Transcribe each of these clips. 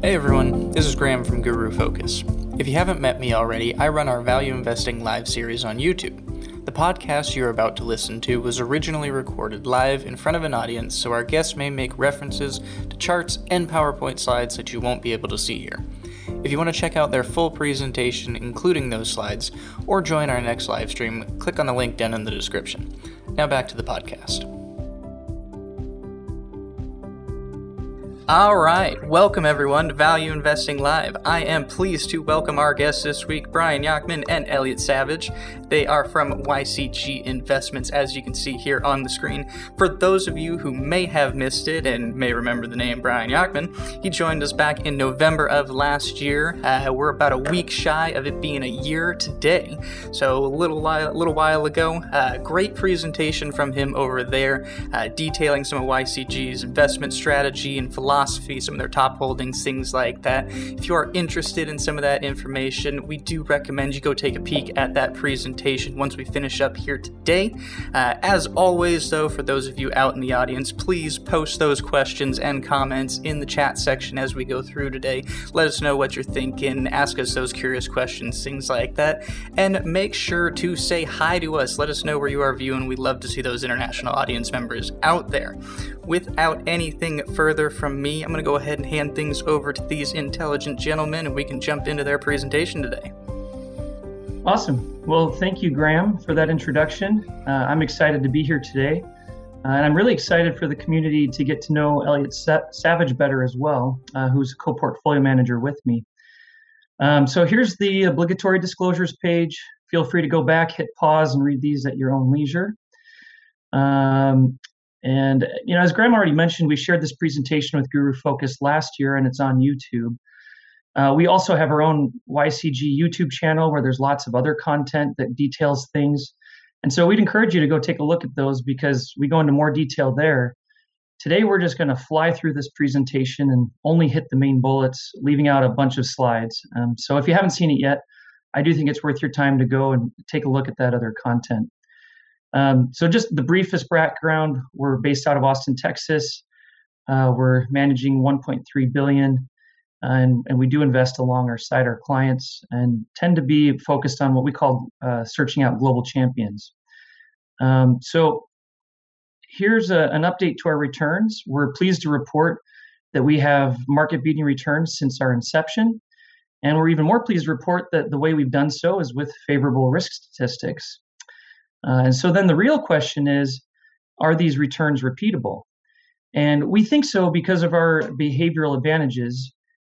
Hey everyone, this is Graham from Guru Focus. If you haven't met me already, I run our Value Investing Live series on YouTube. The podcast you're about to listen to was originally recorded live in front of an audience, so our guests may make references to charts and PowerPoint slides that you won't be able to see here. If you want to check out their full presentation, including those slides, or join our next live stream, click on the link down in the description. Now back to the podcast. All right, welcome everyone to Value Investing Live. I am pleased to welcome our guests this week, Brian Yachman and Elliot Savage. They are from YCG Investments, as you can see here on the screen. For those of you who may have missed it and may remember the name Brian Yachman, he joined us back in November of last year. We're about a week shy of it being a year today, so a little while ago. Great presentation from him over there, detailing some of YCG's investment strategy and philosophy, some of their top holdings, things like that. If you are interested in some of that information, we do recommend you go take a peek at that presentation once we finish up here today. As always, though, for those of you out in the audience, please post those questions and comments in the chat section as we go through today. Let us know what you're thinking, ask us those curious questions, things like that, and make sure to say hi to us. Let us know where you are viewing. We'd love to see those international audience members out there. Without anything further from me, I'm going to go ahead and hand things over to these intelligent gentlemen, and we can jump into their presentation today. Awesome. Well, thank you, Graham, for that introduction. I'm excited to be here today, and I'm really excited for the community to get to know Elliot Savage better as well, who's a co-portfolio manager with me. So here's the obligatory disclosures page. Feel free to go back, hit pause, and read these at your own leisure. And, as Graham already mentioned, we shared this presentation with Guru Focus last year, and it's on YouTube. We also have our own YCG YouTube channel where there's lots of other content that details things. And so we'd encourage you to go take a look at those because we go into more detail there. Today, we're just going to fly through this presentation and only hit the main bullets, leaving out a bunch of slides. So if you haven't seen it yet, I do think it's worth your time to go and take a look at that other content. So just the briefest background, we're based out of Austin, Texas. We're managing $1.3 billion, and we do invest alongside our clients and tend to be focused on what we call searching out global champions. So here's an update to our returns. We're pleased to report that we have market-beating returns since our inception, and we're even more pleased to report that the way we've done so is with favorable risk statistics. And so then the real question is, are these returns repeatable? And we think so because of our behavioral advantages.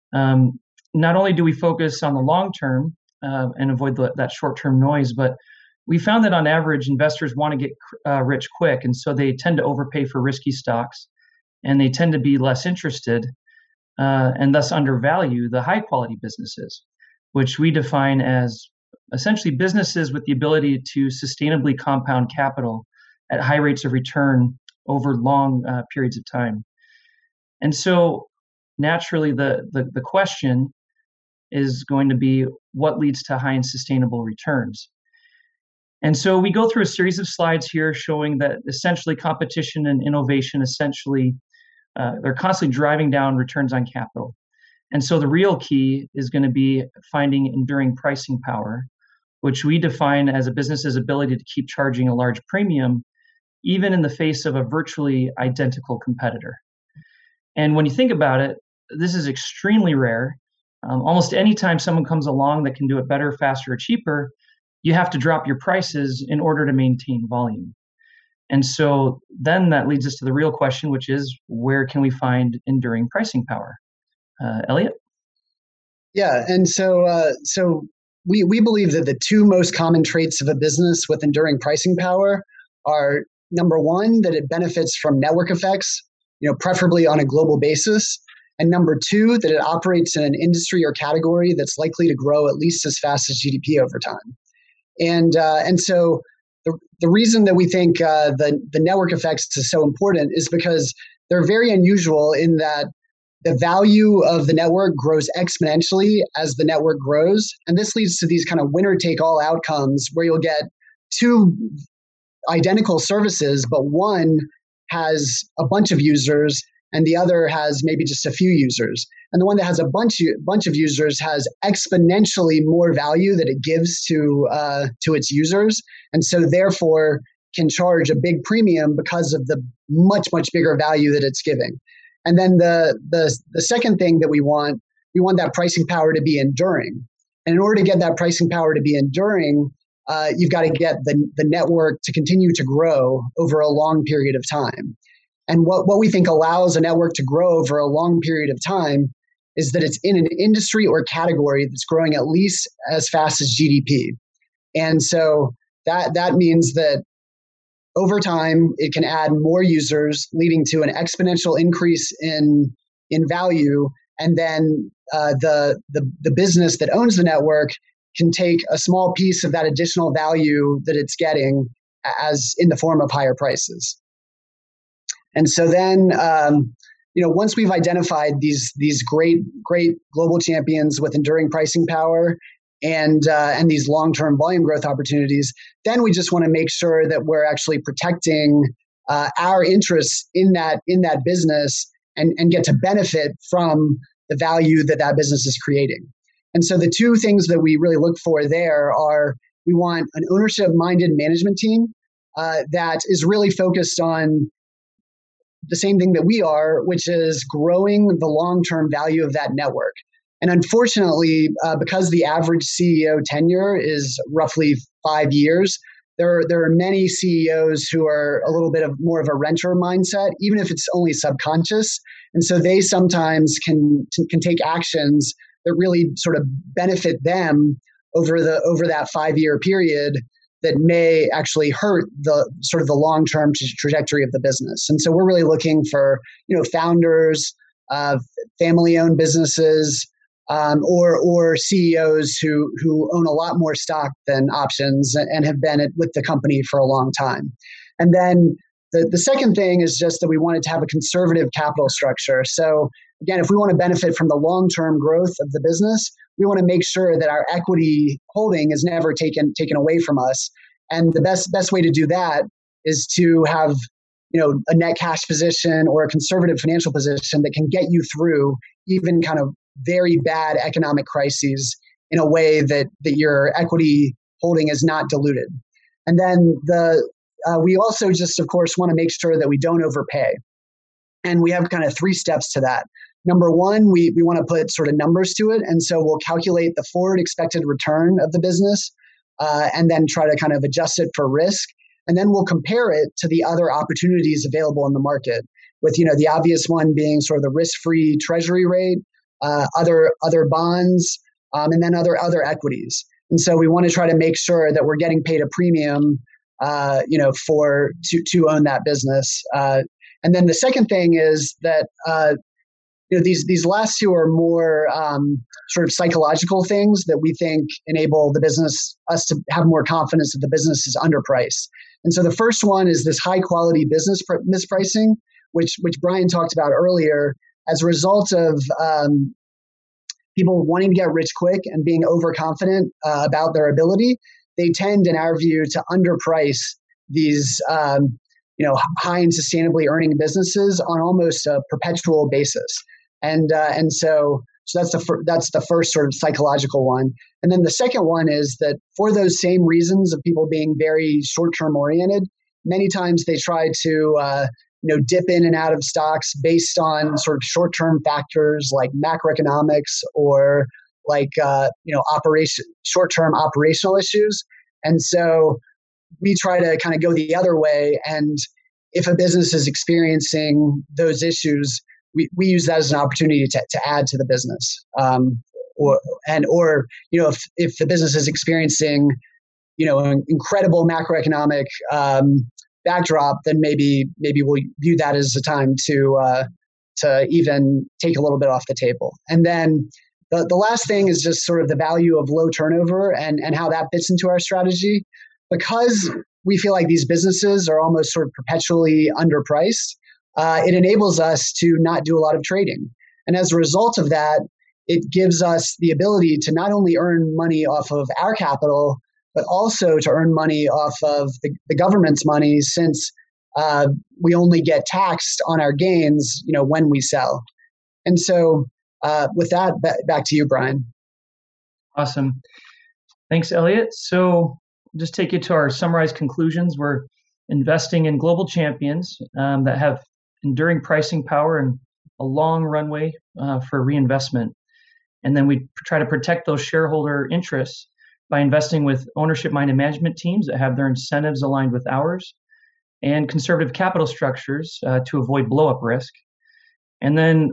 Not only do we focus on the long term and avoid that short-term noise, but we found that on average, investors want to get rich quick, and so they tend to overpay for risky stocks, and they tend to be less interested and thus undervalue the high-quality businesses, which we define as essentially businesses with the ability to sustainably compound capital at high rates of return over long periods of time. And so naturally, the question is going to be what leads to high and sustainable returns. And so we go through a series of slides here showing that essentially competition and innovation they're constantly driving down returns on capital. And so the real key is going to be finding enduring pricing power, which we define as a business's ability to keep charging a large premium, even in the face of a virtually identical competitor. And when you think about it, this is extremely rare. Almost any time someone comes along that can do it better, faster, or cheaper, you have to drop your prices in order to maintain volume. And so then that leads us to the real question, which is, where can we find enduring pricing power? Elliot? Yeah, and so we believe that the two most common traits of a business with enduring pricing power are, number one, that it benefits from network effects, preferably on a global basis, and number two, that it operates in an industry or category that's likely to grow at least as fast as GDP over time. And so the reason that we think the network effects is so important is because they're very unusual in that the value of the network grows exponentially as the network grows. And this leads to these kind of winner-take-all outcomes where you'll get two identical services, but one has a bunch of users and the other has maybe just a few users. And the one that has a bunch of users has exponentially more value that it gives to its users, and so therefore can charge a big premium because of the much bigger value that it's giving. And then the second thing that we want that pricing power to be enduring. And in order to get that pricing power to be enduring, you've got to get the network to continue to grow over a long period of time. And what we think allows a network to grow over a long period of time is that it's in an industry or category that's growing at least as fast as GDP. And so that means that over time, it can add more users, leading to an exponential increase in value. And then the business that owns the network can take a small piece of that additional value that it's getting as in the form of higher prices. And so then, once we've identified these great global champions with enduring pricing power and these long-term volume growth opportunities, then we just want to make sure that we're actually protecting our interests in that business and get to benefit from the value that business is creating. And so the two things that we really look for there are, we want an ownership-minded management team that is really focused on the same thing that we are, which is growing the long-term value of that network. And unfortunately, because the average CEO tenure is roughly 5 years, there are many CEOs who are a little bit of more of a renter mindset, even if it's only subconscious. And so they sometimes can take actions that really sort of benefit them over that 5-year period that may actually hurt the sort of the long-term trajectory of the business. And so we're really looking for, founders, family-owned businesses, or CEOs who own a lot more stock than options and have been with the company for a long time. And then the second thing is just that we wanted to have a conservative capital structure. So again, if we want to benefit from the long-term growth of the business, we want to make sure that our equity holding is never taken away from us. And the best way to do that is to have a net cash position or a conservative financial position that can get you through even kind of very bad economic crises in a way that your equity holding is not diluted. And then we also just, of course, want to make sure that we don't overpay. And we have kind of 3 steps to that. Number one, we want to put sort of numbers to it. And so we'll calculate the forward expected return of the business and then try to kind of adjust it for risk. And then we'll compare it to the other opportunities available in the market, with the obvious one being sort of the risk-free treasury rate, other bonds, and then other equities. And so we want to try to make sure that we're getting paid a premium, to own that business. And then the second thing is that these last two are more sort of psychological things that we think enable us to have more confidence that the business is underpriced. And so the first one is this high quality business mispricing, which Brian talked about earlier. As a result of people wanting to get rich quick and being overconfident about their ability, they tend, in our view, to underprice these high and sustainably earning businesses on almost a perpetual basis. And so that's the first sort of psychological one. And then the second one is that for those same reasons of people being very short-term oriented, many times they try to dip in and out of stocks based on sort of short-term factors like macroeconomics or like short-term operational issues. And so we try to kind of go the other way. And if a business is experiencing those issues, we use that as an opportunity to add to the business. If the business is experiencing an incredible macroeconomic backdrop, then maybe we'll view that as a time to even take a little bit off the table. And then the last thing is just sort of the value of low turnover and how that fits into our strategy. Because we feel like these businesses are almost sort of perpetually underpriced, it enables us to not do a lot of trading. And as a result of that, it gives us the ability to not only earn money off of our capital, but also to earn money off of the government's money, since we only get taxed on our gains, when we sell. And so with that, back to you, Brian. Awesome. Thanks, Elliot. So just take you to our summarized conclusions. We're investing in global champions that have enduring pricing power and a long runway for reinvestment. And then we try to protect those shareholder interests by investing with ownership-minded management teams that have their incentives aligned with ours, and conservative capital structures to avoid blow-up risk. And then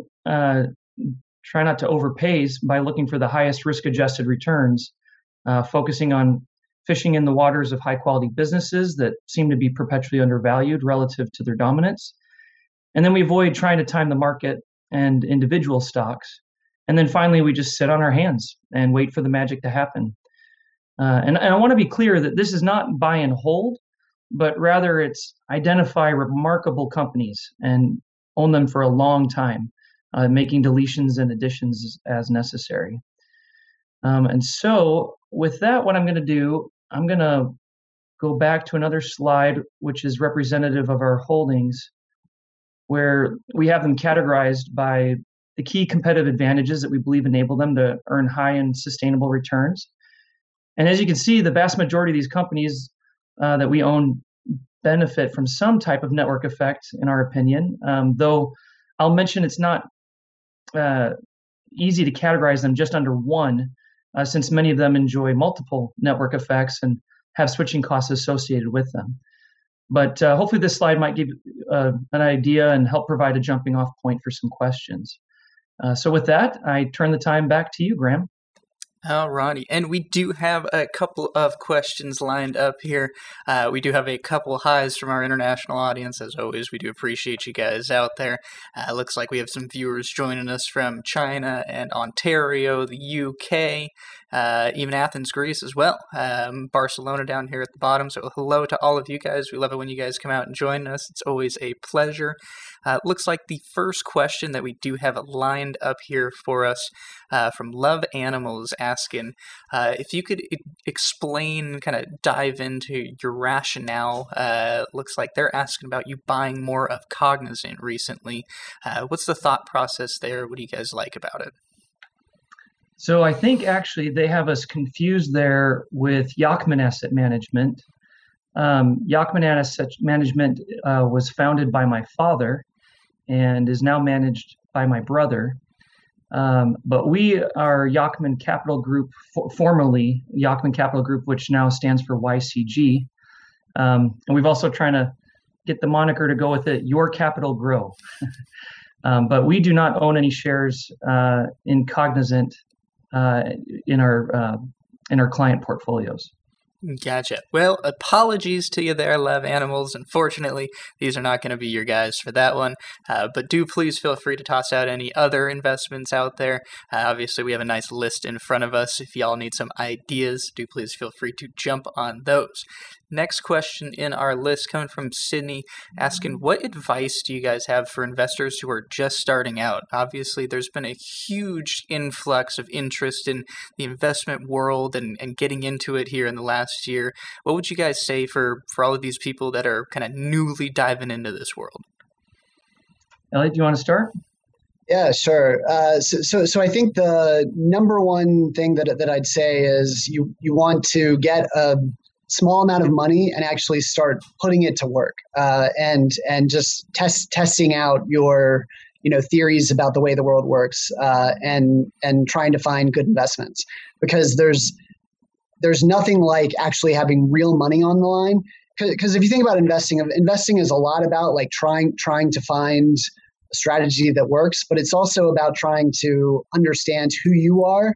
try not to overpay by looking for the highest risk-adjusted returns, focusing on fishing in the waters of high-quality businesses that seem to be perpetually undervalued relative to their dominance. And then we avoid trying to time the market and individual stocks. And then finally, we just sit on our hands and wait for the magic to happen. And I want to be clear that this is not buy and hold, but rather it's identify remarkable companies and own them for a long time, making deletions and additions as necessary. And so with that, what I'm going to do, I'm going to go back to another slide, which is representative of our holdings, where we have them categorized by the key competitive advantages that we believe enable them to earn high and sustainable returns. And as you can see, the vast majority of these companies that we own benefit from some type of network effect, in our opinion, though I'll mention it's not easy to categorize them just under one, since many of them enjoy multiple network effects and have switching costs associated with them. But hopefully this slide might give an idea and help provide a jumping off point for some questions. So with that, I turn the time back to you, Graham. Alrighty, and we do have a couple of questions lined up here. We do have a couple highs from our international audience. As always, we do appreciate you guys out there. Looks like we have some viewers joining us from China and Ontario, the UK, even Athens, Greece as well. Barcelona down here at the bottom. So hello to all of you guys. We love it when you guys come out and join us. It's always a pleasure. Looks like the first question that we do have lined up here for us from Love Animals asking if you could explain, kind of dive into your rationale. Looks like they're asking about you buying more of Cognizant recently. What's the thought process there? What do you guys like about it? So I think actually they have us confused there with Yacktman Asset Management. Yacktman Asset Management was founded by my father and is now managed by my brother. But we are Yacktman Capital Group, formerly Yacktman Capital Group, which now stands for YCG. And we've also trying to get the moniker to go with it, Your Capital Grow. But we do not own any shares in Cognizant in our client portfolios. Gotcha. Well, apologies to you there, Love Animals. Unfortunately, these are not going to be your guys for that one. But do please feel free to toss out any other investments out there. Obviously, we have a nice list in front of us. If y'all need some ideas, do please feel free to jump on those. Next question in our list coming from Sydney, asking, what advice do you guys have for investors who are just starting out? Obviously, there's been a huge influx of interest in the investment world and getting into it here in the last year. What would you guys say for all of these people that are kind of newly diving into this world? Elliot, do you want to start? Yeah, sure. So I think the number one thing that I'd say is you want to get a small amount of money and actually start putting it to work, and just testing out your theories about the way the world works, and trying to find good investments, because there's nothing like actually having real money on the line. Because if you think about investing is a lot about like trying to find a strategy that works, but it's also about trying to understand who you are,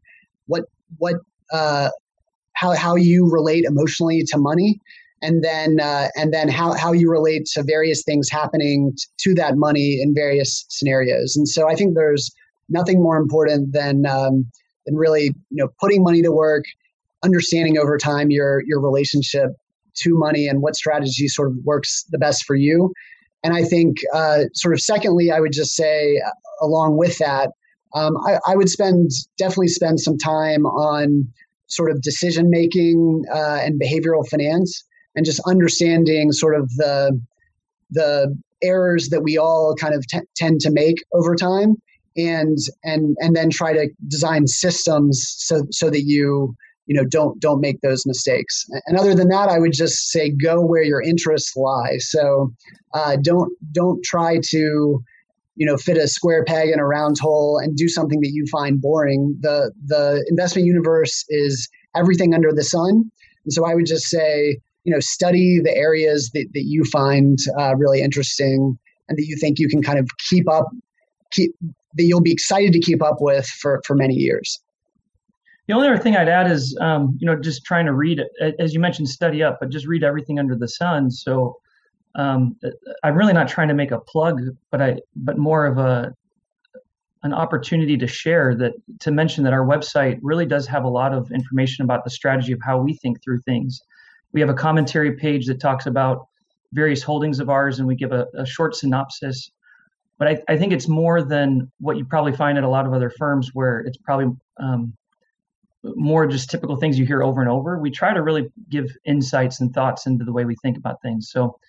how you relate emotionally to money, and then how you relate to various things happening to that money in various scenarios. And so I think there's nothing more important than really putting money to work, understanding over time your relationship to money and what strategy sort of works the best for you. And I think sort of secondly, I would just say along with that, I would definitely spend some time on sort of decision making and behavioral finance, and just understanding sort of the the errors that we all kind of tend to make over time, and then try to design systems so that you don't make those mistakes. And other than that, I would just say go where your interests lie. So don't try to fit a square peg in a round hole and do something that you find boring. The investment universe is everything under the sun. And so I would just say, study the areas that you find really interesting and that you think you can kind of that you'll be excited to keep up with for many years. The only other thing I'd add is, just trying to read, as you mentioned, study up, but just read everything under the sun. So I'm really not trying to make a plug, but more of an opportunity to share to mention that our website really does have a lot of information about the strategy of how we think through things. We have a commentary page that talks about various holdings of ours, and we give a short synopsis. But I think it's more than what you probably find at a lot of other firms, where it's probably more just typical things you hear over and over. We try to really give insights and thoughts into the way we think about things. So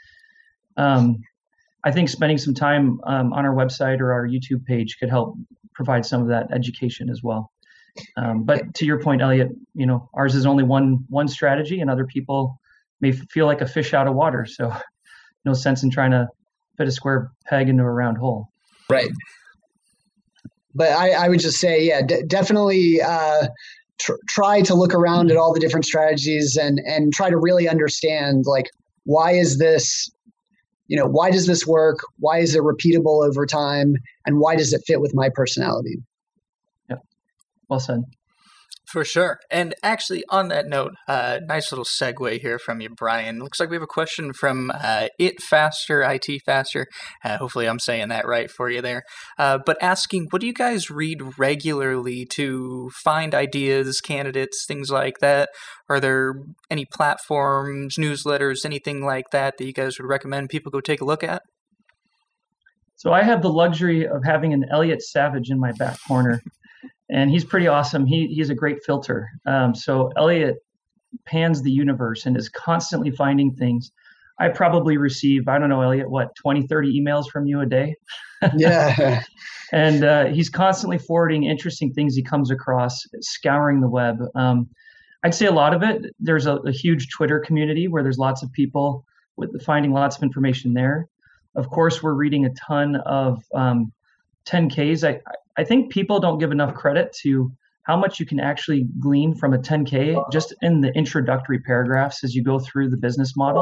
I think spending some time on our website or our YouTube page could help provide some of that education as well. But to your point, Elliot, ours is only one strategy, and other people may feel like a fish out of water. So no sense in trying to fit a square peg into a round hole. Right. But I would just say, definitely try to look around at all the different strategies and try to really understand, like, why is this, why does this work? Why is it repeatable over time? And why does it fit with my personality? Yeah. Well said. For sure. And actually, on that note, nice little segue here from you, Brian. Looks like we have a question from IT Faster. Hopefully I'm saying that right for you there. But asking, what do you guys read regularly to find ideas, candidates, things like that? Are there any platforms, newsletters, anything like that you guys would recommend people go take a look at? So I have the luxury of having an Elliot Savage in my back corner. And he's pretty awesome. He's a great filter. So Elliot pans the universe and is constantly finding things. I probably receive, I don't know, Elliot, 20, 30 emails from you a day? Yeah. And he's constantly forwarding interesting things he comes across, scouring the web. I'd say a lot of it, there's a huge Twitter community where there's lots of people finding lots of information there. Of course, we're reading a ton of 10Ks. I think people don't give enough credit to how much you can actually glean from a 10K just in the introductory paragraphs as you go through the business model.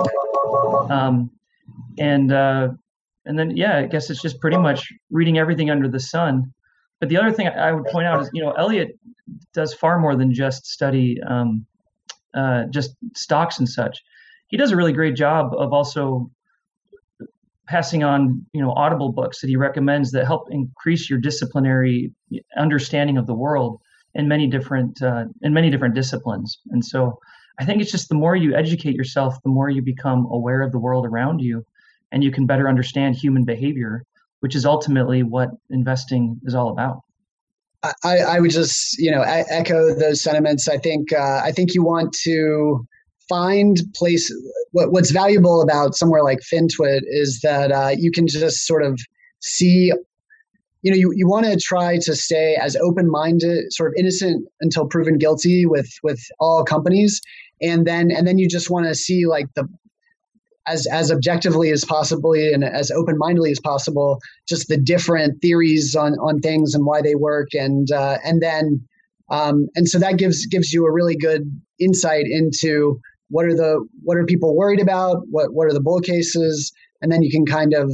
And then, I guess it's just pretty much reading everything under the sun. But the other thing I would point out is, Elliot does far more than just study just stocks and such. He does a really great job of also passing on, Audible books that he recommends that help increase your disciplinary understanding of the world in many different disciplines. And so I think it's just the more you educate yourself, the more you become aware of the world around you, and you can better understand human behavior, which is ultimately what investing is all about. I would just, echo those sentiments. I think you want to find places. What's valuable about somewhere like FinTwit is that you can just sort of see, you want to try to stay as open-minded, sort of innocent until proven guilty with all companies. And then you just want to see, like, as objectively as possibly and as open-mindedly as possible, just the different theories on things and why they work. And so that gives you a really good insight into what are people worried about? What are the bull cases? And then you can kind of,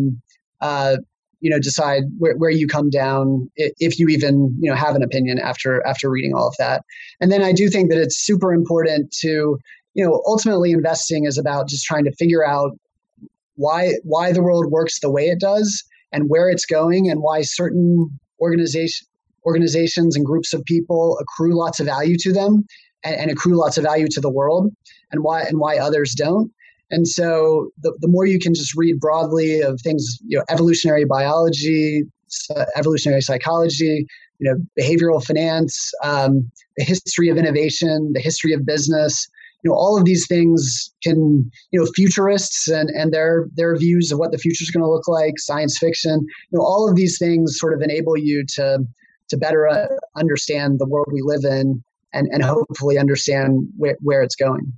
decide where you come down, if you even, have an opinion after reading all of that. And then I do think that it's super important to, ultimately investing is about just trying to figure out why the world works the way it does and where it's going, and why certain organizations and groups of people accrue lots of value to them and accrue lots of value to the world, and why others don't. And so the more you can just read broadly of things, evolutionary biology, evolutionary psychology, behavioral finance, the history of innovation, the history of business, all of these things can, futurists and their views of what the future is going to look like, science fiction, all of these things sort of enable you to better understand the world we live in and hopefully understand where it's going.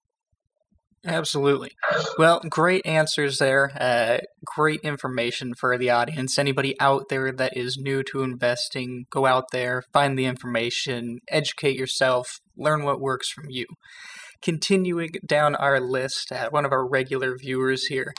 Absolutely. Well, great answers there. Great information for the audience. Anybody out there that is new to investing, go out there, find the information, educate yourself, learn what works from you. Continuing down our list, one of our regular viewers here,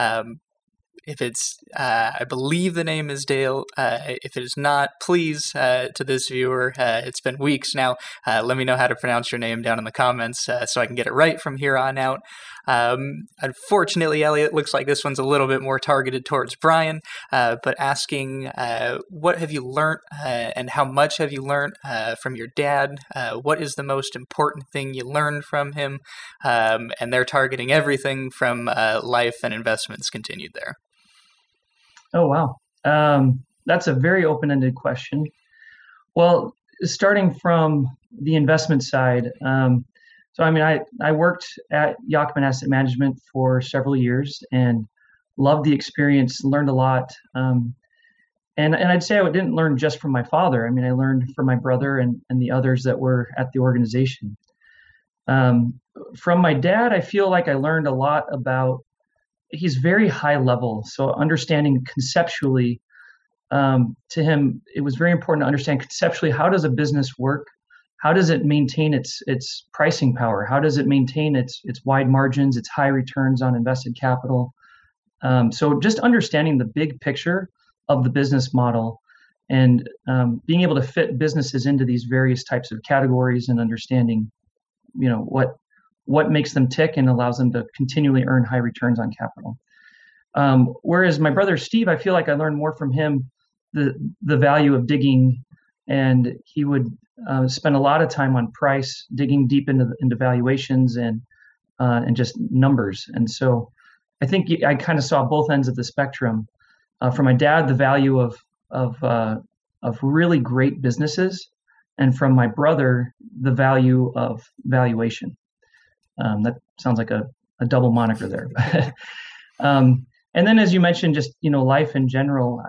if it's, I believe the name is Dale. If it is not, please, to this viewer, it's been weeks now, let me know how to pronounce your name down in the comments so I can get it right from here on out. Unfortunately, Elliot, looks like this one's a little bit more targeted towards Brian, but asking, what have you learned and how much have you learned from your dad? What is the most important thing you learned from him? And they're targeting everything from life and investments continued there. Oh, wow. That's a very open-ended question. Well, starting from the investment side, I worked at Yacktman Asset Management for several years and loved the experience, learned a lot. And I'd say I didn't learn just from my father. I learned from my brother and the others that were at the organization. From my dad, I feel like I learned a lot about, he's very high level. So understanding conceptually, to him, it was very important to understand conceptually, how does a business work? How does it maintain its pricing power? How does it maintain its wide margins, its high returns on invested capital? So just understanding the big picture of the business model and being able to fit businesses into these various types of categories and understanding, what makes them tick and allows them to continually earn high returns on capital. Whereas my brother Steve, I feel like I learned more from him the value of digging, and he would spend a lot of time on price, digging deep into valuations and just numbers. And so I think I kind of saw both ends of the spectrum. From my dad, the value of really great businesses, and from my brother, the value of valuation. That sounds like a double moniker there. And then, as you mentioned, just life in general.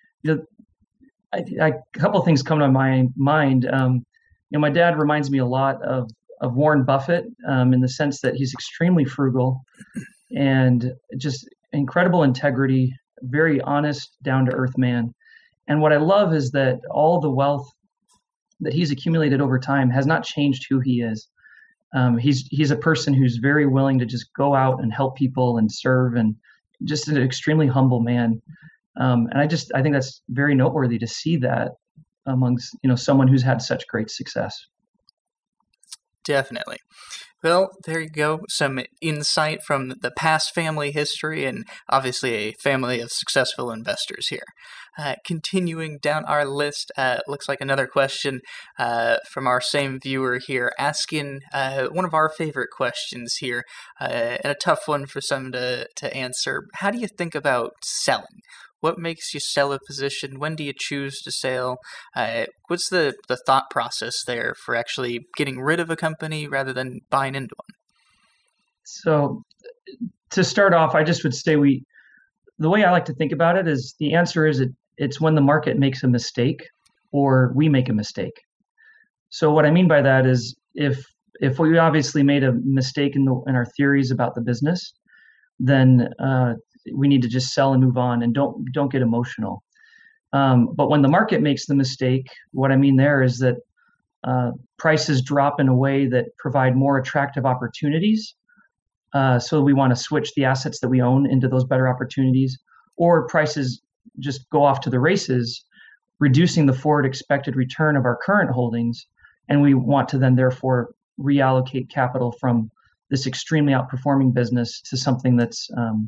A couple of things come to my mind. My dad reminds me a lot of Warren Buffett in the sense that he's extremely frugal and just incredible integrity, very honest, down-to-earth man. And what I love is that all the wealth that he's accumulated over time has not changed who he is. He's a person who's very willing to just go out and help people and serve, and just an extremely humble man. And I think that's very noteworthy to see that amongst someone who's had such great success. Definitely. Well, there you go. Some insight from the past family history, and obviously a family of successful investors here. Continuing down our list, looks like another question from our same viewer here, asking one of our favorite questions here, and a tough one for some to answer. How do you think about selling? What makes you sell a position? When do you choose to sell? What's the thought process there for actually getting rid of a company rather than buying into one? So to start off, I just would say the way I like to think about it is the answer is it's when the market makes a mistake or we make a mistake. So what I mean by that is if we obviously made a mistake in our theories about the business, then we need to just sell and move on and don't get emotional. But when the market makes the mistake, what I mean there is that prices drop in a way that provide more attractive opportunities. So we want to switch the assets that we own into those better opportunities, or prices just go off to the races, reducing the forward expected return of our current holdings. And we want to then therefore reallocate capital from this extremely outperforming business to something that's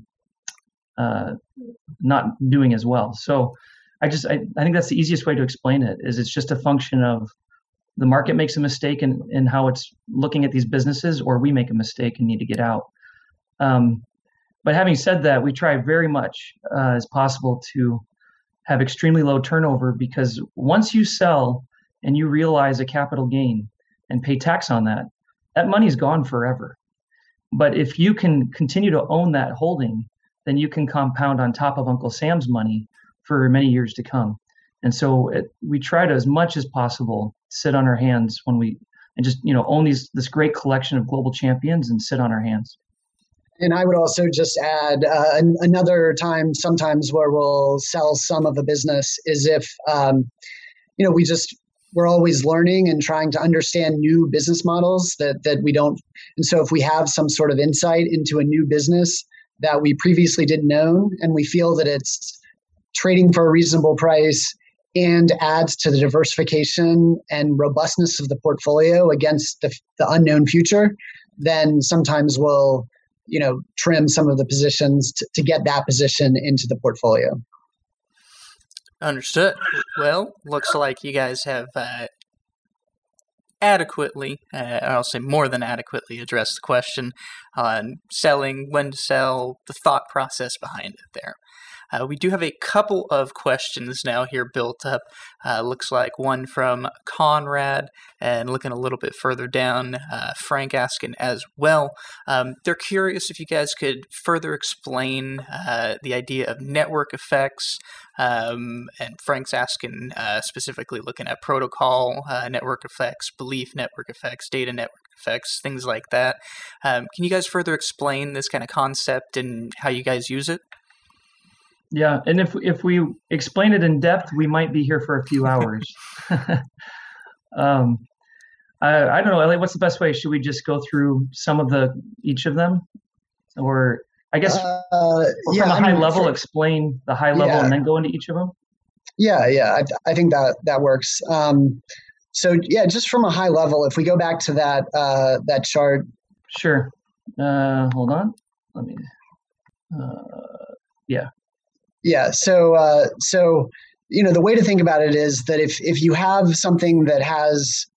not doing as well. So I think that's the easiest way to explain it, is it's just a function of the market makes a mistake in how it's looking at these businesses, or we make a mistake and need to get out. But having said that, we try very much as possible to have extremely low turnover, because once you sell and you realize a capital gain and pay tax on that, that money's gone forever. But if you can continue to own that holding, then you can compound on top of Uncle Sam's money for many years to come. And so we try to, as much as possible, sit on our hands and just own this great collection of global champions and sit on our hands. And I would also just add another time, sometimes where we'll sell some of a business is if we're always learning and trying to understand new business models that we don't. And so if we have some sort of insight into a new business that we previously didn't know, and we feel that it's trading for a reasonable price and adds to the diversification and robustness of the portfolio against the unknown future, then sometimes we'll trim some of the positions to get that position into the portfolio. Understood. Well, looks like you guys have adequately, I'll say more than adequately, addressed the question on selling, when to sell, the thought process behind it there. We do have a couple of questions now here built up. Looks like one from Conrad, and looking a little bit further down, Frank asking as well. They're curious if you guys could further explain the idea of network effects. And Frank's asking specifically looking at protocol network effects, belief network effects, data network effects, things like that. Can you guys further explain this kind of concept and how you guys use it? Yeah, and if we explain it in depth, we might be here for a few hours. I don't know, Elliot, what's the best way? Should we just go through each of them? Or I guess from a high level, explain the high level and then go into each of them? Yeah, I think that works. So just from a high level, if we go back to that chart. Sure. Hold on. Let me. Yeah. Yeah. So the way to think about it is that if you have something that has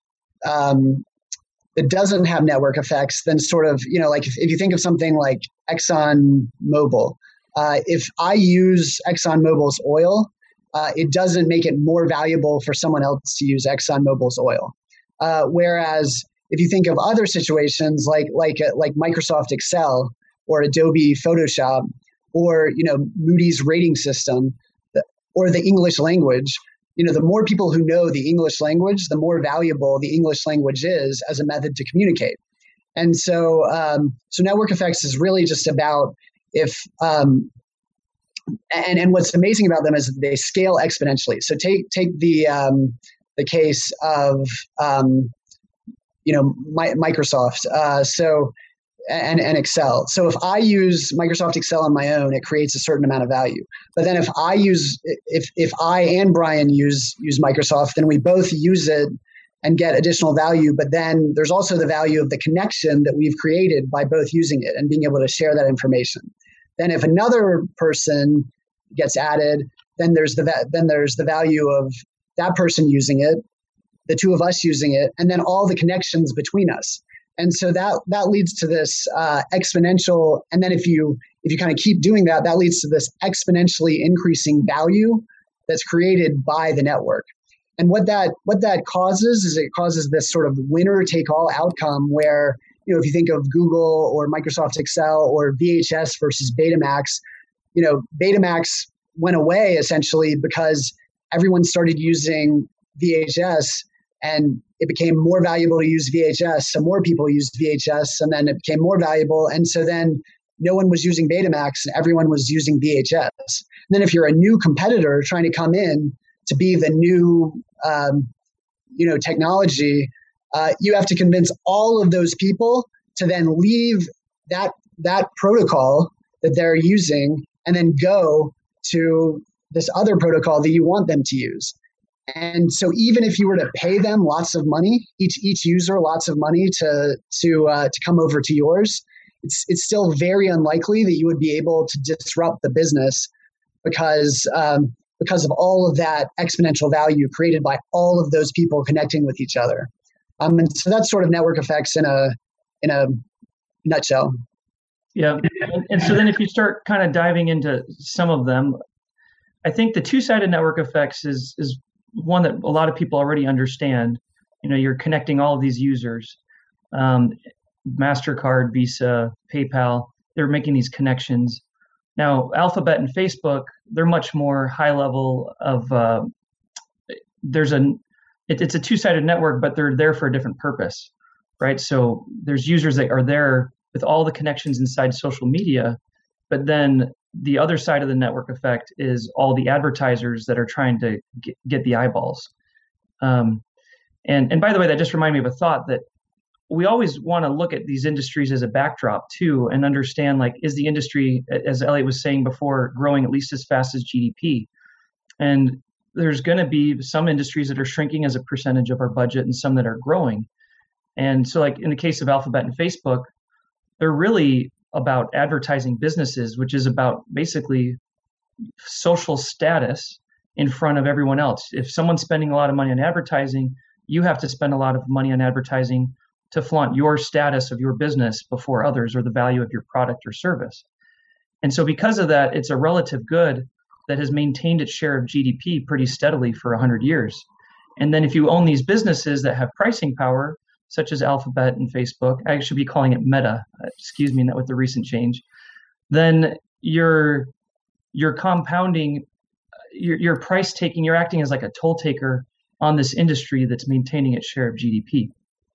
that doesn't have network effects, then sort of like if you think of something like ExxonMobil, if I use ExxonMobil's oil, it doesn't make it more valuable for someone else to use ExxonMobil's oil. Whereas if you think of other situations like Microsoft Excel or Adobe Photoshop, or Moody's rating system, or the English language, the more people who know the English language, the more valuable the English language is as a method to communicate. And so network effects is really just about and what's amazing about them is they scale exponentially. So take the case of Microsoft. And Excel. So if I use Microsoft Excel on my own, it creates a certain amount of value. But then if I and Brian use Microsoft, then we both use it and get additional value. But then there's also the value of the connection that we've created by both using it and being able to share that information. Then if another person gets added, then there's the value of that person using it, the two of us using it, and then all the connections between us. And so that leads to this exponential. And then if you kind of keep doing that, that leads to this exponentially increasing value that's created by the network. And what that causes is it causes this sort of winner take all outcome where, if you think of Google or Microsoft Excel or VHS versus Betamax, Betamax went away essentially because everyone started using VHS. And it became more valuable to use VHS. So more people used VHS, and then it became more valuable. And so then no one was using Betamax, and everyone was using VHS. And then if you're a new competitor trying to come in to be the new, technology, you have to convince all of those people to then leave that protocol that they're using and then go to this other protocol that you want them to use. And so even if you were to pay them lots of money, each user lots of money to come over to yours, it's still very unlikely that you would be able to disrupt the business because of all of that exponential value created by all of those people connecting with each other. And so that's sort of network effects in a nutshell. Yeah, and so then if you start kind of diving into some of them, I think the two-sided network effects is one that a lot of people already understand. You're connecting all of these users. um, MasterCard, Visa, PayPal. They're making these connections. Now, Alphabet and Facebook, they're much more high level of, it's a two-sided network, but they're there for a different purpose, right? So there's users that are there with all the connections inside social media, but then the other side of the network effect is all the advertisers that are trying to get the eyeballs. And by the way, that just reminded me of a thought that we always want to look at these industries as a backdrop too, and understand, like, is the industry, as Elliot was saying before, growing at least as fast as GDP? And there's going to be some industries that are shrinking as a percentage of our budget and some that are growing. And so, like in the case of Alphabet and Facebook, they're really about advertising businesses, which is about basically social status in front of everyone else. If someone's spending a lot of money on advertising, you have to spend a lot of money on advertising to flaunt your status of your business before others, or the value of your product or service. And so because of that, it's a relative good that has maintained its share of GDP pretty steadily for 100 years. And then if you own these businesses that have pricing power, such as Alphabet and Facebook, I should be calling it Meta, excuse me, not with the recent change, then you're compounding, your price taking, you're acting as like a toll taker on this industry that's maintaining its share of GDP.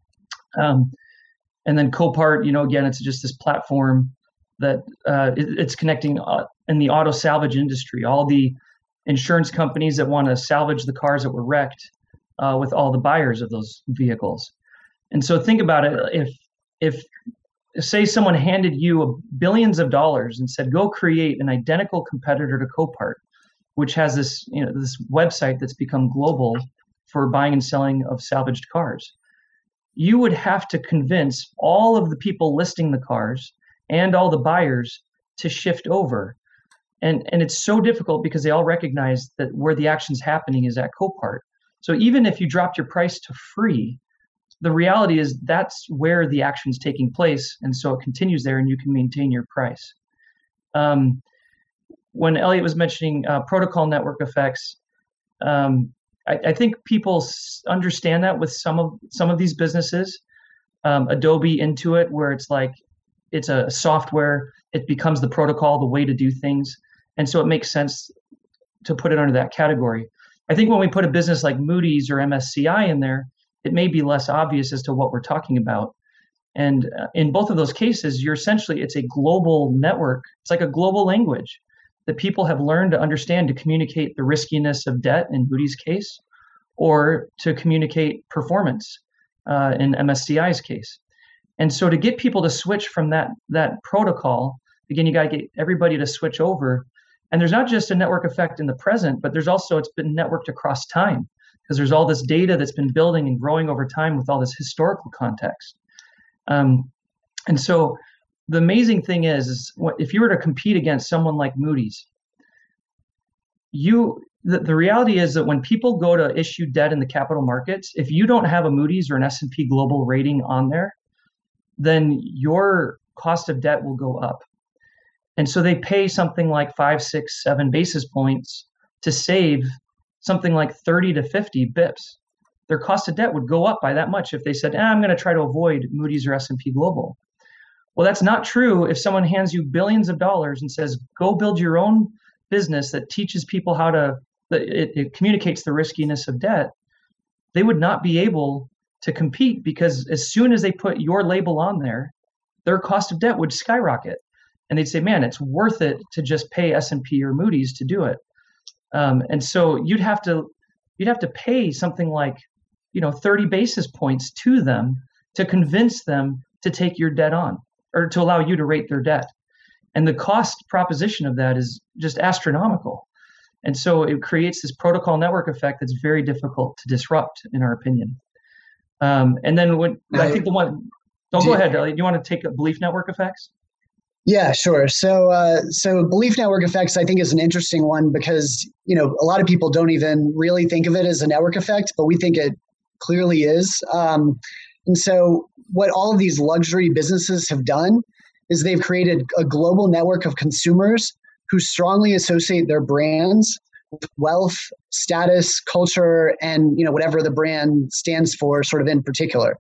And then Copart, again, it's just this platform that it's connecting in the auto salvage industry, all the insurance companies that want to salvage the cars that were wrecked with all the buyers of those vehicles. And so think about it. If say someone handed you billions of dollars and said, go create an identical competitor to Copart, which has this, this website that's become global for buying and selling of salvaged cars, you would have to convince all of the people listing the cars and all the buyers to shift over. And it's so difficult because they all recognize that where the action's happening is at Copart. So even if you dropped your price to free, the reality is that's where the action's taking place. And so it continues there and you can maintain your price. When Elliot was mentioning protocol network effects, I think people understand that with some of these businesses, Adobe, Intuit, where it's like it's a software, it becomes the protocol, the way to do things, and so it makes sense to put it under that category. I think when we put a business like Moody's or MSCI in there, it may be less obvious as to what we're talking about. And in both of those cases, it's a global network. It's like a global language that people have learned to understand to communicate the riskiness of debt in Moody's case, or to communicate performance in MSCI's case. And so to get people to switch from that protocol, again, you got to get everybody to switch over. And there's not just a network effect in the present, but it's been networked across time, because there's all this data that's been building and growing over time with all this historical context. And so the amazing thing is if you were to compete against someone like Moody's, the reality is that when people go to issue debt in the capital markets, if you don't have a Moody's or an S&P Global rating on there, then your cost of debt will go up. And so they pay something like 5, 6, 7 basis points to save something like 30 to 50 bips. Their cost of debt would go up by that much if they said, I'm going to try to avoid Moody's or S&P Global. Well, that's not true if someone hands you billions of dollars and says, go build your own business that teaches people it communicates the riskiness of debt. They would not be able to compete, because as soon as they put your label on there, their cost of debt would skyrocket. And they'd say, man, it's worth it to just pay S&P or Moody's to do it. And so you'd have to pay something like 30 basis points to them to convince them to take your debt on, or to allow you to rate their debt. And the cost proposition of that is just astronomical. And so it creates this protocol network effect that's very difficult to disrupt, in our opinion. And then I think go ahead, Elliot. Do you want to take belief network effects? Yeah, sure. So belief network effects, I think, is an interesting one because, a lot of people don't even really think of it as a network effect, but we think it clearly is. And so what all of these luxury businesses have done is they've created a global network of consumers who strongly associate their brands with wealth, status, culture, and whatever the brand stands for, sort of in particular.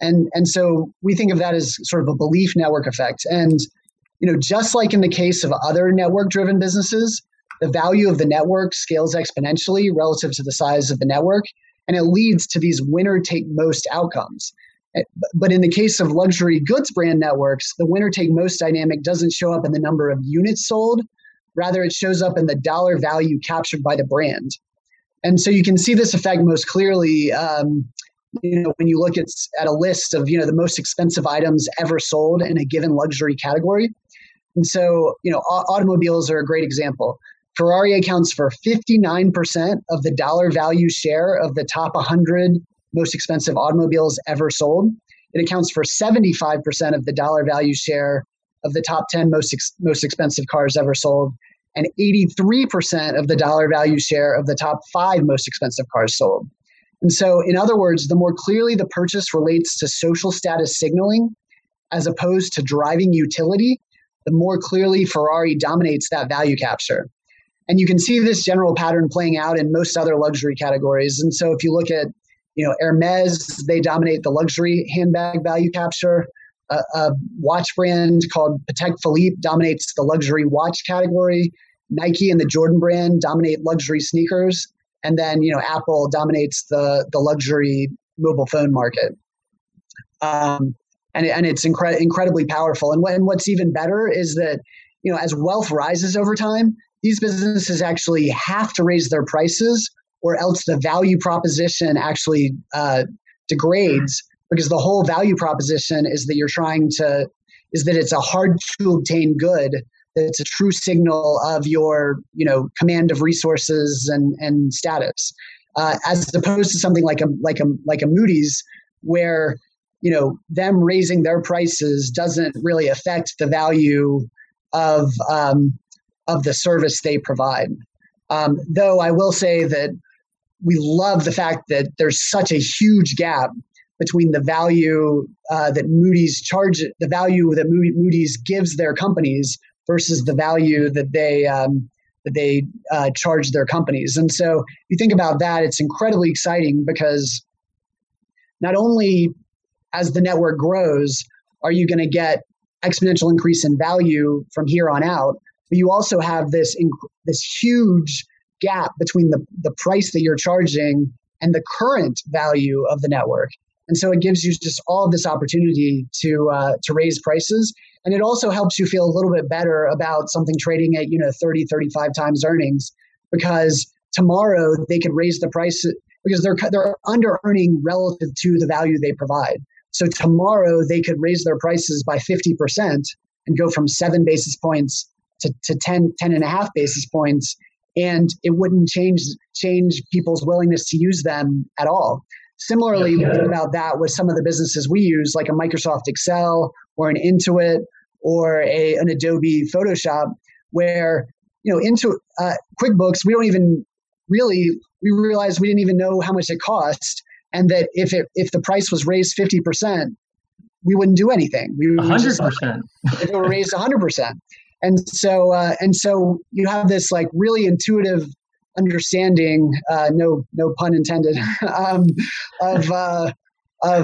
And so we think of that as sort of a belief network effect. And just like in the case of other network-driven businesses, the value of the network scales exponentially relative to the size of the network, and it leads to these winner-take-most outcomes. But in the case of luxury goods brand networks, the winner-take-most dynamic doesn't show up in the number of units sold. Rather, it shows up in the dollar value captured by the brand. And so you can see this effect most clearly when you look at a list of the most expensive items ever sold in a given luxury category. And so automobiles are a great example. Ferrari accounts for 59% of the dollar value share of the top 100 most expensive automobiles ever sold. It accounts for 75% of the dollar value share of the top 10 most expensive cars ever sold, and 83% of the dollar value share of the top 5 most expensive cars sold. And so, in other words, the more clearly the purchase relates to social status signaling as opposed to driving utility, the more clearly Ferrari dominates that value capture. And you can see this general pattern playing out in most other luxury categories. And so if you look at, Hermes, they dominate the luxury handbag value capture. A watch brand called Patek Philippe dominates the luxury watch category. Nike and the Jordan brand dominate luxury sneakers. And then, Apple dominates the luxury mobile phone market. And it's incredibly powerful. And what's even better is that, as wealth rises over time, these businesses actually have to raise their prices, or else the value proposition actually degrades, because the whole value proposition is that it's a hard to obtain good, that it's a true signal of your, command of resources and status, as opposed to something like a Moody's, where, them raising their prices doesn't really affect the value of the service they provide. Though I will say that we love the fact that there's such a huge gap between the value that Moody's Moody's gives their companies versus the value that they charge their companies. And so if you think about that, it's incredibly exciting, because not only as the network grows are you going to get exponential increase in value from here on out, but you also have this huge gap between the price that you're charging and the current value of the network. And so it gives you just all of this opportunity to raise prices. And it also helps you feel a little bit better about something trading at 30, 35 times earnings, because tomorrow they could raise the price because they're under earning relative to the value they provide. So tomorrow they could raise their prices by 50% and go from 7 basis points to 10 and a half basis points. And it wouldn't change people's willingness to use them at all. Similarly, we think about that with some of the businesses we use, like a Microsoft Excel or an Intuit or an Adobe Photoshop, where into QuickBooks, we realized we didn't even know how much it cost, and that if the price was raised 50%, we wouldn't do anything. We 100%. If it were raised 100%. And so you have this really intuitive understanding, no pun intended, of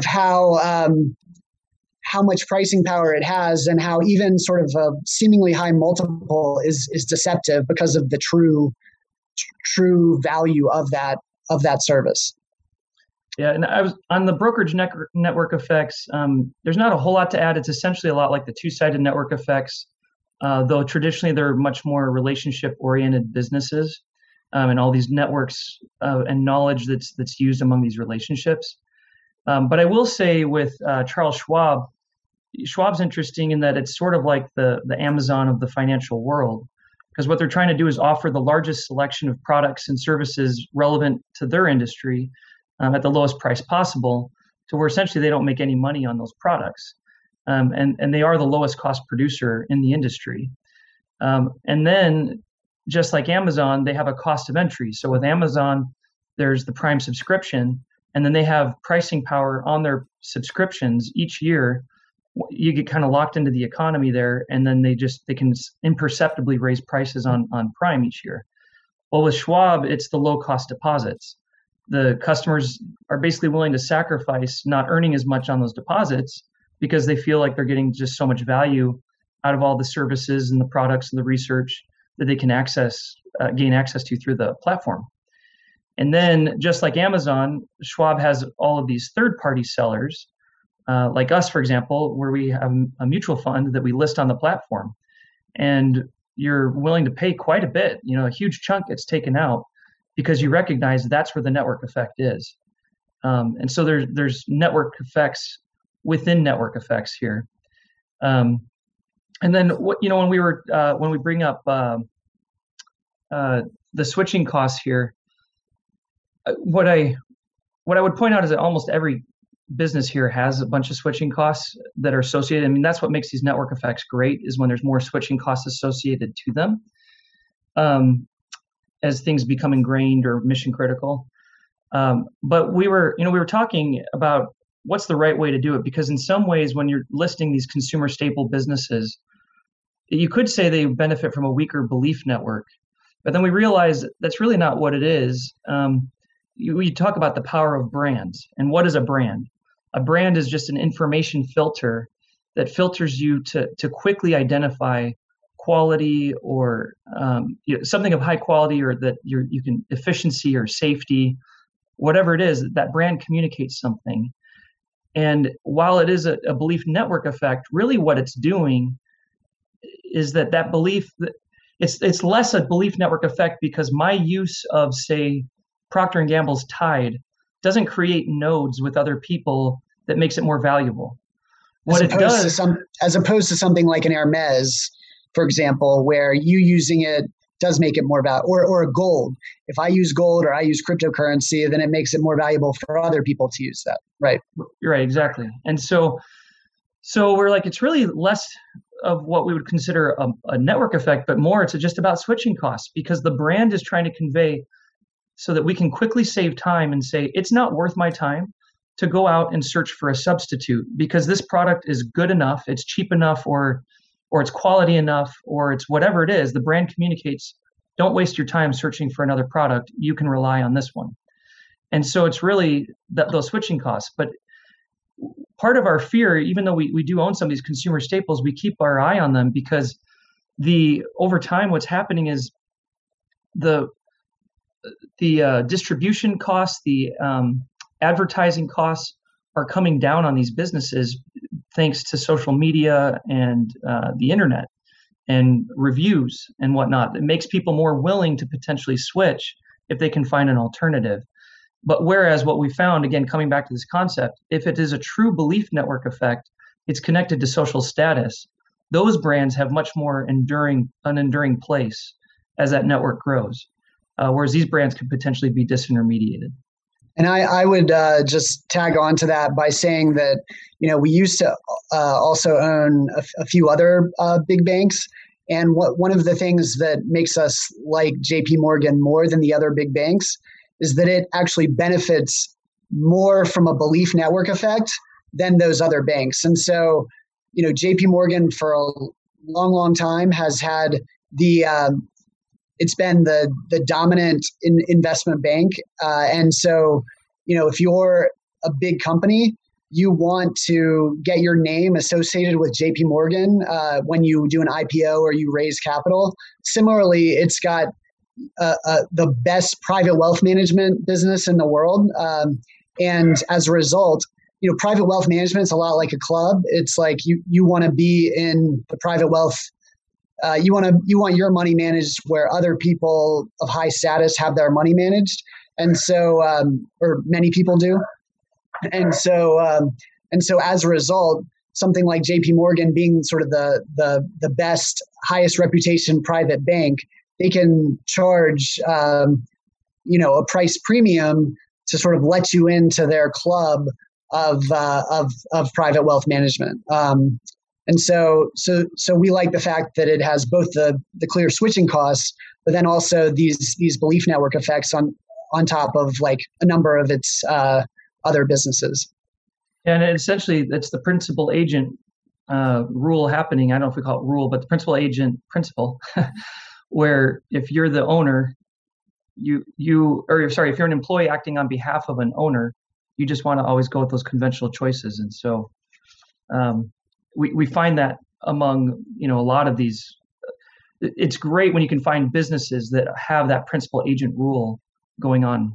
how much pricing power it has, and how even sort of a seemingly high multiple is deceptive because of the true value of that service. Yeah, and I was on the brokerage network effects. There's not a whole lot to add. It's essentially a lot like the two-sided network effects. Though traditionally they're much more relationship-oriented businesses, and all these networks and knowledge that's used among these relationships. But I will say with Charles Schwab, Schwab's interesting in that it's sort of like the Amazon of the financial world, because what they're trying to do is offer the largest selection of products and services relevant to their industry at the lowest price possible, to where essentially they don't make any money on those products. And they are the lowest cost producer in the industry. And then, just like Amazon, they have a cost of entry. So with Amazon, there's the Prime subscription, and then they have pricing power on their subscriptions each year. You get kind of locked into the economy there, and then they can imperceptibly raise prices on Prime each year. Well, with Schwab, it's the low cost deposits. the customers are basically willing to sacrifice not earning as much on those deposits because they feel like they're getting just so much value out of all the services and the products and the research that they can gain access to through the platform. And then just like Amazon, Schwab has all of these third-party sellers, like us, for example, where we have a mutual fund that we list on the platform. And you're willing to pay quite a bit, a huge chunk gets taken out because you recognize that's where the network effect is. And so there's network effects within network effects here. And then when we bring up the switching costs here, what I would point out is that almost every business here has a bunch of switching costs that are associated. I mean, that's what makes these network effects great, is when there's more switching costs associated to them, as things become ingrained or mission critical. But we were talking about what's the right way to do it, because in some ways, when you're listing these consumer staple businesses, you could say they benefit from a weaker belief network, but then we realize that's really not what it is. We talk about the power of brands, and what is a brand? A brand is just an information filter that filters you to quickly identify quality or something of high quality, or that you can efficiency or safety, whatever it is. That brand communicates something. And while it is a belief network effect, really what it's doing is that belief, it's less a belief network effect, because my use of, say, Procter & Gamble's Tide doesn't create nodes with other people that makes it more valuable. What it does, as opposed to something like an Hermes, for example, where you using it does make it more valuable, or a gold. If I use gold or I use cryptocurrency, then it makes it more valuable for other people to use that. Right. You're right. Exactly. And so we're like, it's really less of what we would consider a network effect, but more it's just about switching costs, because the brand is trying to convey so that we can quickly save time and say, it's not worth my time to go out and search for a substitute, because this product is good enough, it's cheap enough, or it's quality enough, or it's whatever it is. The brand communicates, don't waste your time searching for another product. You can rely on this one. And so it's really those switching costs. But part of our fear, even though we do own some of these consumer staples, we keep our eye on them, because over time what's happening is the distribution costs, the advertising costs are coming down on these businesses thanks to social media and the internet and reviews and whatnot. It makes people more willing to potentially switch if they can find an alternative. But whereas what we found, again, coming back to this concept, if it is a true belief network effect, it's connected to social status. Those brands have much more an enduring place as that network grows, whereas these brands could potentially be disintermediated. And I would just tag on to that by saying that, we used to also own a few other big banks. And one of the things that makes us like JP Morgan more than the other big banks is that it actually benefits more from a belief network effect than those other banks. And so, JP Morgan for a long, long time has had it's been the dominant investment bank. And so, if you're a big company, you want to get your name associated with JP Morgan when you do an IPO or you raise capital. Similarly, it's got the best private wealth management business in the world. And as a result, private wealth management is a lot like a club. It's like you want to be in the private wealth. You want your money managed where other people of high status have their money managed, and so or many people do, and so as a result, something like JP Morgan being sort of the best, highest reputation private bank, they can charge a price premium to sort of let you into their club of private wealth management. And so we like the fact that it has both the clear switching costs, but then also these belief network effects on top of like a number of its other businesses. And essentially, it's the principal agent rule happening. I don't know if we call it rule, but the principal agent principle, where if you're the owner, if you're an employee acting on behalf of an owner, you just want to always go with those conventional choices. And so we find that among, a lot of these, it's great when you can find businesses that have that principal agent rule going on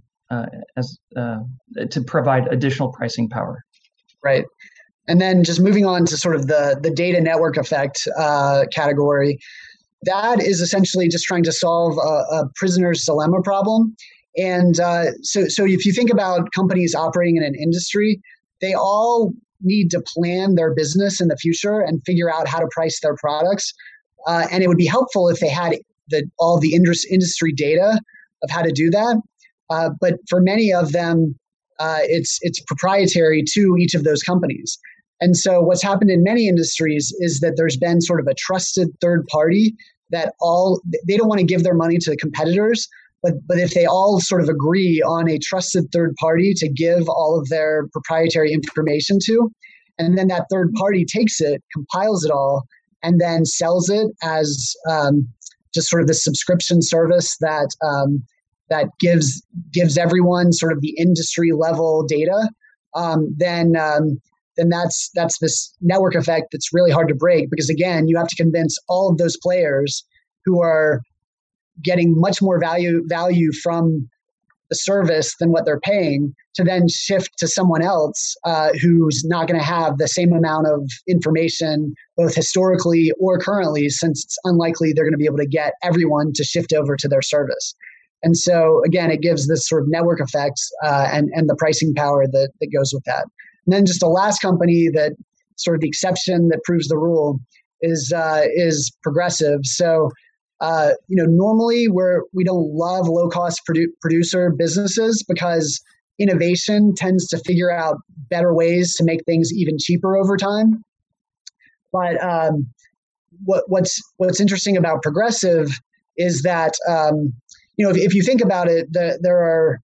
to provide additional pricing power. Right. And then just moving on to sort of the data network effect category, that is essentially just trying to solve a prisoner's dilemma problem. And so if you think about companies operating in an industry, they all need to plan their business in the future and figure out how to price their products. And it would be helpful if they had all the industry data of how to do that. But for many of them, it's proprietary to each of those companies. And so what's happened in many industries is that there's been sort of a trusted third party that they don't want to give their money to the competitors, but if they all sort of agree on a trusted third party to give all of their proprietary information to, and then that third party takes it, compiles it all, and then sells it as just sort of the subscription service that gives everyone sort of the industry level data, then that's this network effect that's really hard to break, because again, you have to convince all of those players who are getting much more value from the service than what they're paying to then shift to someone else who's not going to have the same amount of information, both historically or currently, since it's unlikely they're going to be able to get everyone to shift over to their service. And so again, it gives this sort of network effect and the pricing power that goes with that. And then just a last company that sort of the exception that proves the rule is Progressive. So normally we don't love low cost producer businesses because innovation tends to figure out better ways to make things even cheaper over time. But what's interesting about Progressive is that if you think about it, there are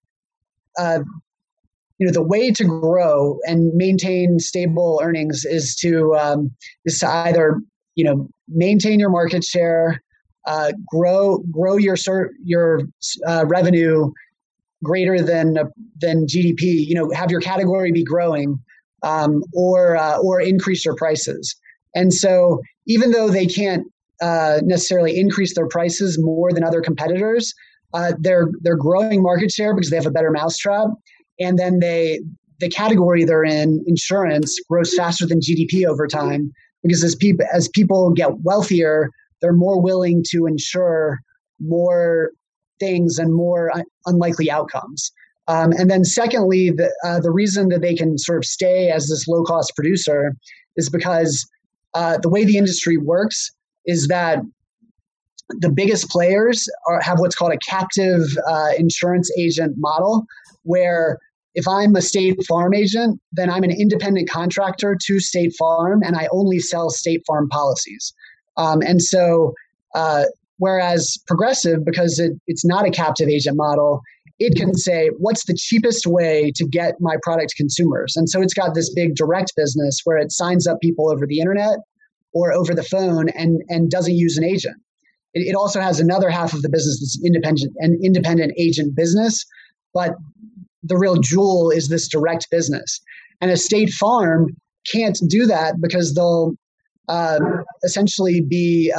the way to grow and maintain stable earnings is to either maintain your market share, grow your revenue greater than GDP. Have your category be growing, or increase your prices. And so even though they can't necessarily increase their prices more than other competitors, they're growing market share because they have a better mousetrap. And then the category they're in, insurance, grows faster than GDP over time, because as people get wealthier, they're more willing to insure more things and more unlikely outcomes. And then secondly, the reason that they can sort of stay as this low-cost producer is because the way the industry works is that the biggest players have what's called a captive insurance agent model, where if I'm a State Farm agent, then I'm an independent contractor to State Farm, and I only sell State Farm policies. And so whereas Progressive, because it's not a captive agent model, it can say, what's the cheapest way to get my product to consumers? And so it's got this big direct business where it signs up people over the internet or over the phone and doesn't use an agent. It also has another half of the business that's an independent agent business, but the real jewel is this direct business. And a State Farm can't do that because they'll essentially be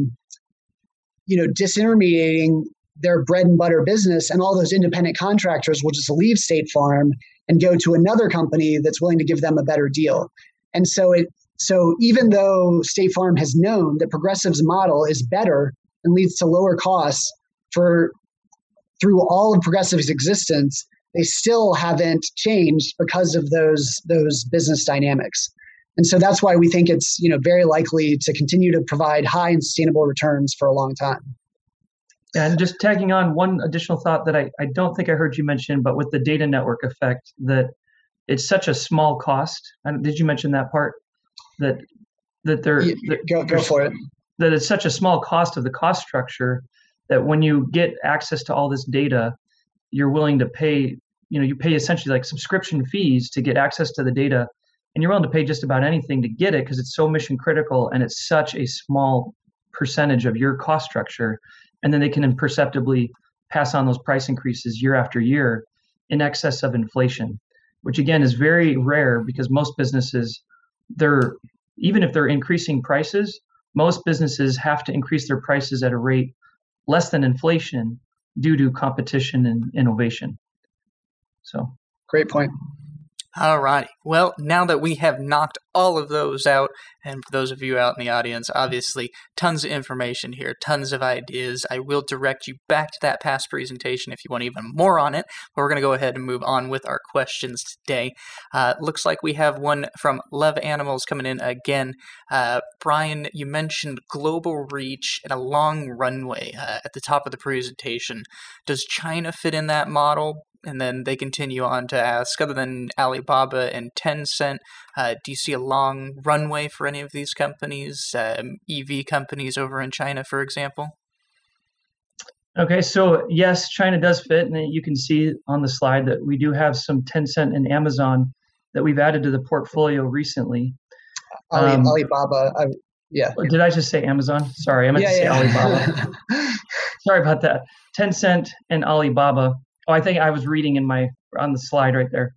disintermediating their bread and butter business, and all those independent contractors will just leave State Farm and go to another company that's willing to give them a better deal. And so even though State Farm has known that Progressive's model is better and leads to lower costs through all of Progressive's existence, they still haven't changed because of those business dynamics. And so that's why we think it's very likely to continue to provide high and sustainable returns for a long time. And just tagging on one additional thought that I don't think I heard you mention, but with the data network effect, that it's such a small cost. Did you mention that part? Go for it. That it's such a small cost of the cost structure that when you get access to all this data, you're willing to pay, you pay essentially like subscription fees to get access to the data, and you're willing to pay just about anything to get it because it's so mission critical and it's such a small percentage of your cost structure. And then they can imperceptibly pass on those price increases year after year in excess of inflation, which again is very rare because most businesses, even if they're increasing prices, most businesses have to increase their prices at a rate less than inflation due to competition and innovation. So, great point. All righty. Well, now that we have knocked all of those out, and for those of you out in the audience, obviously tons of information here, tons of ideas. I will direct you back to that past presentation if you want even more on it, but we're going to go ahead and move on with our questions today. Looks like we have one from Love Animals coming in again. Brian, you mentioned global reach and a long runway at the top of the presentation. Does China fit in that model? And then they continue on to ask, other than Alibaba and Tencent, do you see a long runway for any of these companies, EV companies over in China, for example? Okay, so yes, China does fit. And you can see on the slide that we do have some Tencent and Amazon that we've added to the portfolio recently. Alibaba, yeah. Did I just say Amazon? Sorry, I meant to say Alibaba. Sorry about that. Tencent and Alibaba. Oh, I think I was reading on the slide right there.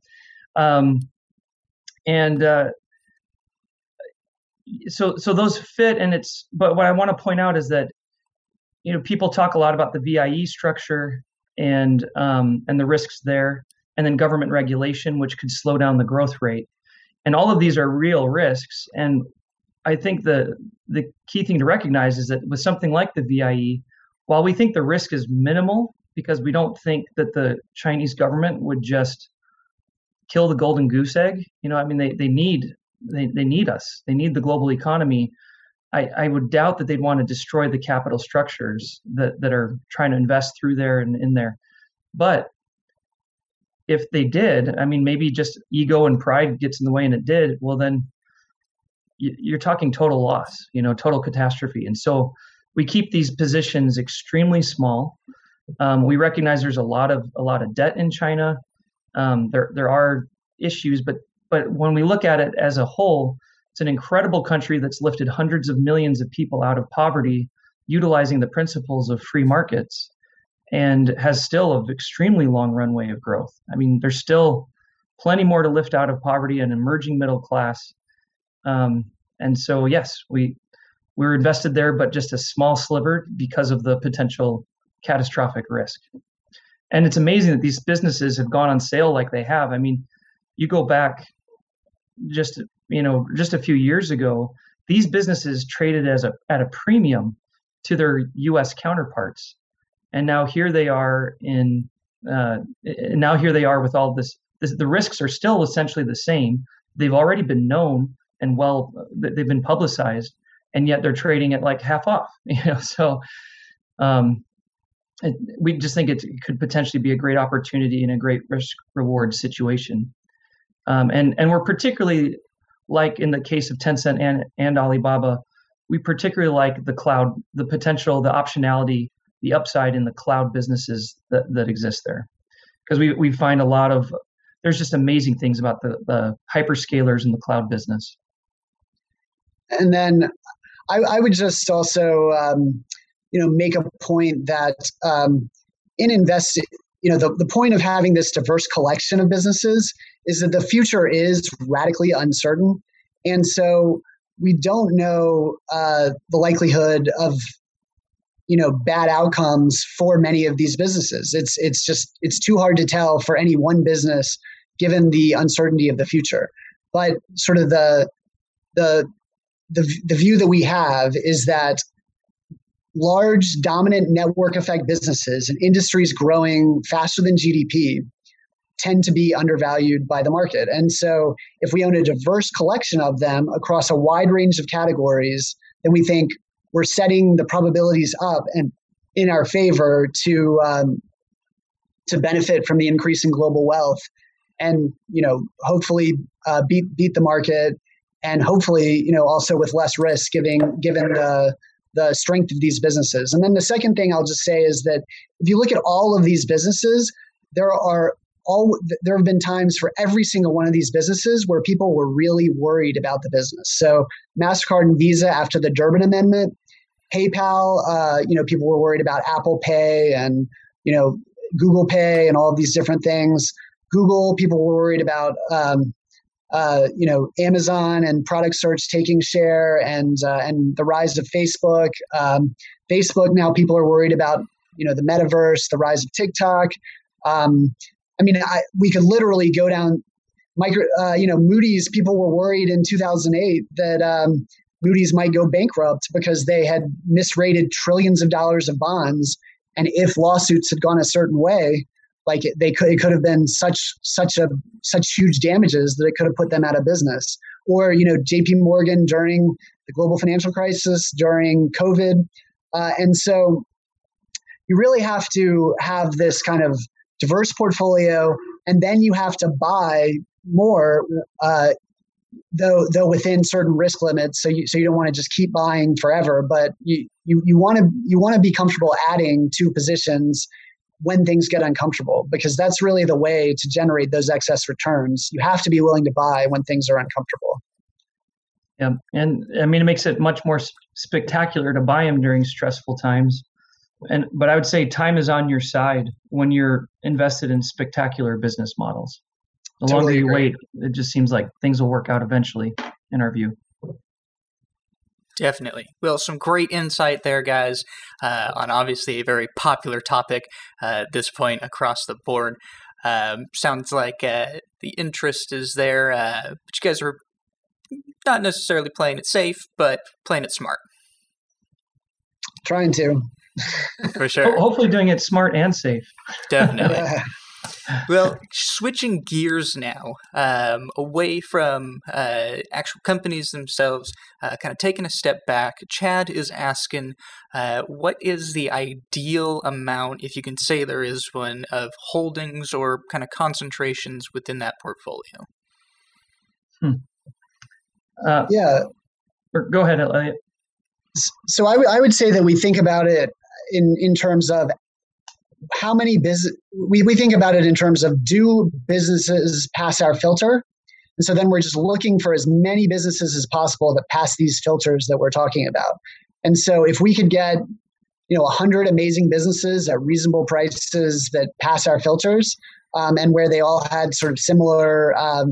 So those fit, but what I want to point out is that, people talk a lot about the VIE structure and the risks there, and then government regulation, which could slow down the growth rate. And all of these are real risks. And I think the key thing to recognize is that with something like the VIE, while we think the risk is minimal, because we don't think that the Chinese government would just kill the golden goose egg. They need us. They need the global economy. I would doubt that they'd want to destroy the capital structures that are trying to invest through there and in there. But if they did, maybe just ego and pride gets in the way, and it did, well, then you're talking total loss, total catastrophe. And so we keep these positions extremely small. We recognize there's a lot of debt in China. There are issues, but when we look at it as a whole, it's an incredible country that's lifted hundreds of millions of people out of poverty, utilizing the principles of free markets, and has still an extremely long runway of growth. There's still plenty more to lift out of poverty, an emerging middle class. And so, yes, we're invested there, but just a small sliver because of the potential catastrophic risk. And it's amazing that these businesses have gone on sale like they have. You go back just a few years ago, these businesses traded at a premium to their U.S. counterparts, and now here they are with all this. The risks are still essentially the same. They've already been known and they've been publicized, and yet they're trading at like half off. So. We just think it could potentially be a great opportunity and a great risk-reward situation. And we're particularly, like in the case of Tencent and Alibaba, we particularly like the cloud, the potential, the optionality, the upside in the cloud businesses that exist there. Because we find there's just amazing things about the hyperscalers in the cloud business. And then I would just also make a point that in investing, the point of having this diverse collection of businesses is that the future is radically uncertain. And so we don't know the likelihood of, bad outcomes for many of these businesses. It's too hard to tell for any one business given the uncertainty of the future. But sort of the view that we have is that large, dominant network effect businesses and industries growing faster than GDP tend to be undervalued by the market. And so if we own a diverse collection of them across a wide range of categories, then we think we're setting the probabilities up and in our favor to benefit from the increase in global wealth and, hopefully beat the market, and hopefully, also with less risk given the strength of these businesses. And then the second thing I'll just say is that if you look at all of these businesses, there have been times for every single one of these businesses where people were really worried about the business. So MasterCard and Visa after the Durbin Amendment, PayPal, people were worried about Apple Pay and Google Pay and all of these different things. Google, people were worried about Amazon and product search taking share, and the rise of Facebook. Facebook, now people are worried about the metaverse, the rise of TikTok. We could literally go down Moody's. People were worried in 2008 that Moody's might go bankrupt because they had misrated trillions of dollars of bonds, and if lawsuits had gone a certain way, like it could have been such huge damages that it could have put them out of business. Or J.P. Morgan during the global financial crisis, during COVID, and so you really have to have this kind of diverse portfolio, and then you have to buy more, though within certain risk limits. So you don't want to just keep buying forever, but you want to be comfortable adding to positions when things get uncomfortable, because that's really the way to generate those excess returns. You have to be willing to buy when things are uncomfortable. Yeah, and it makes it much more spectacular to buy them during stressful times. But I would say time is on your side when you're invested in spectacular business models. The longer you wait, it just seems like things will work out eventually, in our view. Definitely. Well, some great insight there, guys, on obviously a very popular topic at this point across the board. Sounds like the interest is there, but you guys are not necessarily playing it safe, but playing it smart. Trying to. For sure. Hopefully doing it smart and safe. Definitely. Well, switching gears now, away from actual companies themselves, kind of taking a step back, Chad is asking, what is the ideal amount, if you can say there is one, of holdings or kind of concentrations within that portfolio? Go ahead, Elliot. So I would say that we think about it in terms of how many we think about it in terms of, do businesses pass our filter? And so then we're just looking for as many businesses as possible that pass these filters that we're talking about. And so if we could get 100 amazing businesses at reasonable prices that pass our filters, and where they all had sort of similar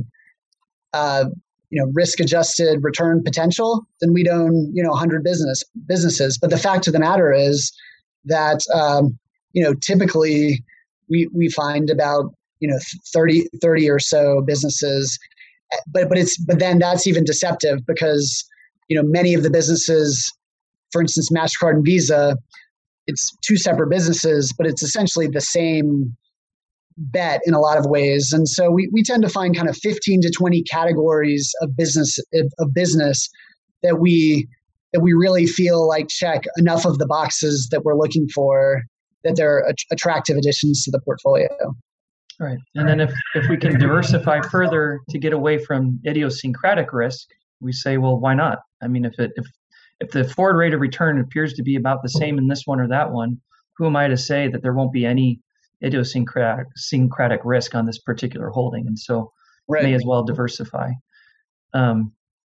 risk-adjusted return potential, then we'd own 100 businesses. But the fact of the matter is that typically we find about 30 or so businesses, but then that's even deceptive, because many of the businesses, for instance, MasterCard and Visa, it's two separate businesses, but it's essentially the same bet in a lot of ways. And so we tend to find kind of 15 to 20 categories of business that we really feel like check enough of the boxes that we're looking for, that they're attractive additions to the portfolio. Right. And then if we can diversify further to get away from idiosyncratic risk, we say, well, why not? If the forward rate of return appears to be about the same in this one or that one, who am I to say that there won't be any idiosyncratic risk on this particular holding? And so may as well diversify. And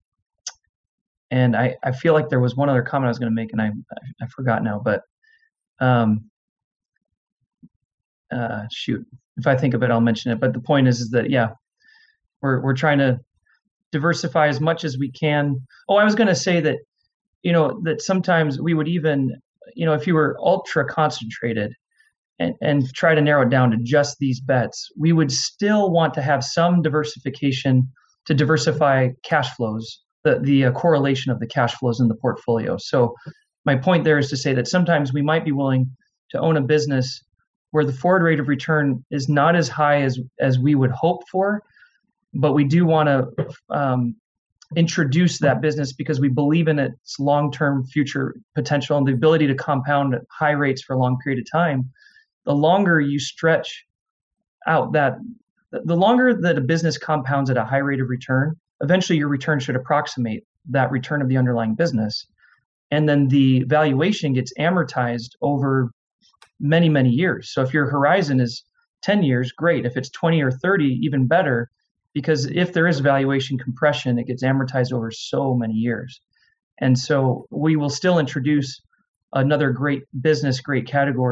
I feel like there was one other comment I was going to make, and I forgot now, but if I think of it, I'll mention it. But the point is that, we're trying to diversify as much as we can. Oh, I was going to say that, that sometimes we would even, if you were ultra concentrated and try to narrow it down to just these bets, we would still want to have some diversification to diversify cash flows, the correlation of the cash flows in the portfolio. So my point there is to say that sometimes we might be willing to own a business where the forward rate of return is not as high as we would hope for, but we do want to introduce that business because we believe in its long-term future potential and the ability to compound at high rates for a long period of time. The longer you stretch out the longer that a business compounds at a high rate of return, eventually your return should approximate that return of the underlying business. And then the valuation gets amortized over many, many years. So if your horizon is 10 years, great. If it's 20 or 30, even better, because if there is valuation compression, it gets amortized over so many years. And so we will still introduce another great business, great category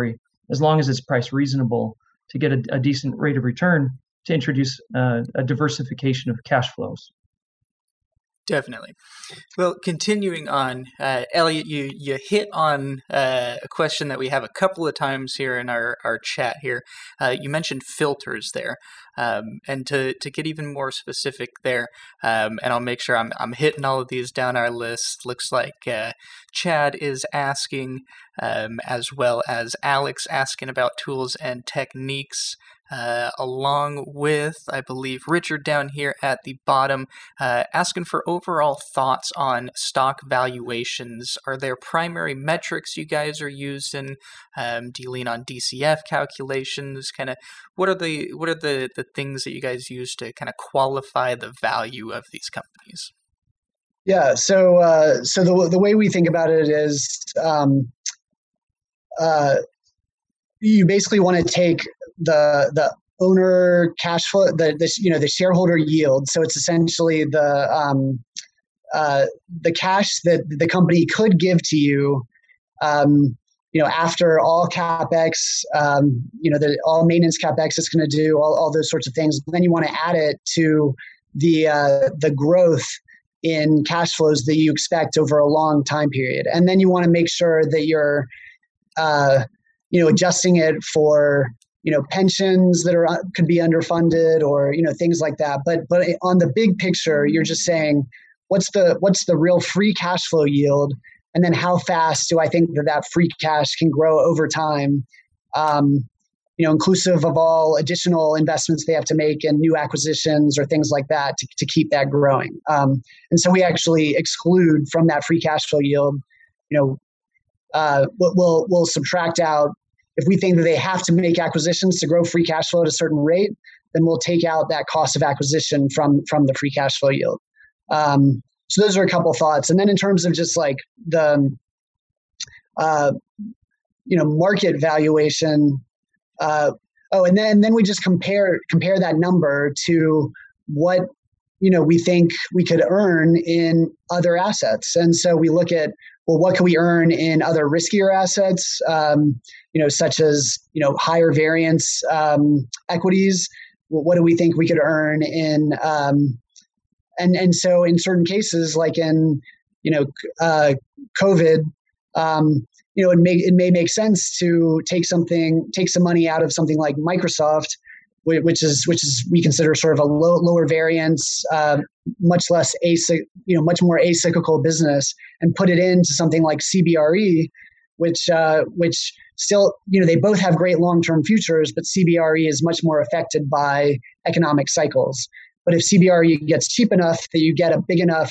as long as it's priced reasonable to get a decent rate of return to introduce a diversification of cash flows. Definitely. Well, continuing on, Elliot, you hit on a question that we have a couple of times here in our chat here. You mentioned filters there, and to get even more specific there, and I'll make sure I'm hitting all of these down our list. Looks like Chad is asking, as well as Alex asking about tools and techniques. Along with, I believe, Richard down here at the bottom, asking for overall thoughts on stock valuations. Are there primary metrics you guys are using? Do you lean on DCF calculations? Kind of, what are the things that you guys use to kind of qualify the value of these companies? Yeah, so the way we think about it is, you basically want to take the owner cash flow, the shareholder yield. So it's essentially the cash that the company could give to you, after all capex, all maintenance capex it's going to do, all those sorts of things. Then you want to add it to the growth in cash flows that you expect over a long time period, and then you want to make sure that you're adjusting it for pensions that could be underfunded, or things like that. But on the big picture, you're just saying what's the real free cash flow yield, and then how fast do I think that free cash can grow over time, inclusive of all additional investments they have to make and new acquisitions or things like that to keep that growing. And so we actually exclude from that free cash flow yield, we'll subtract out. If we think that they have to make acquisitions to grow free cash flow at a certain rate, then we'll take out that cost of acquisition from the free cash flow yield. So those are a couple thoughts. And then in terms of just like the market valuation, and then we just compare that number to what we think we could earn in other assets. And so we look at, well, what can we earn in other riskier assets, such as higher variance equities? What do we think we could earn in? And so in certain cases, like in COVID, it may make sense to take some money out of something like Microsoft, which is we consider sort of a lower variance, much more acyclical business, and put it into something like CBRE, which still, they both have great long-term futures, but CBRE is much more affected by economic cycles. But if CBRE gets cheap enough that you get a big enough,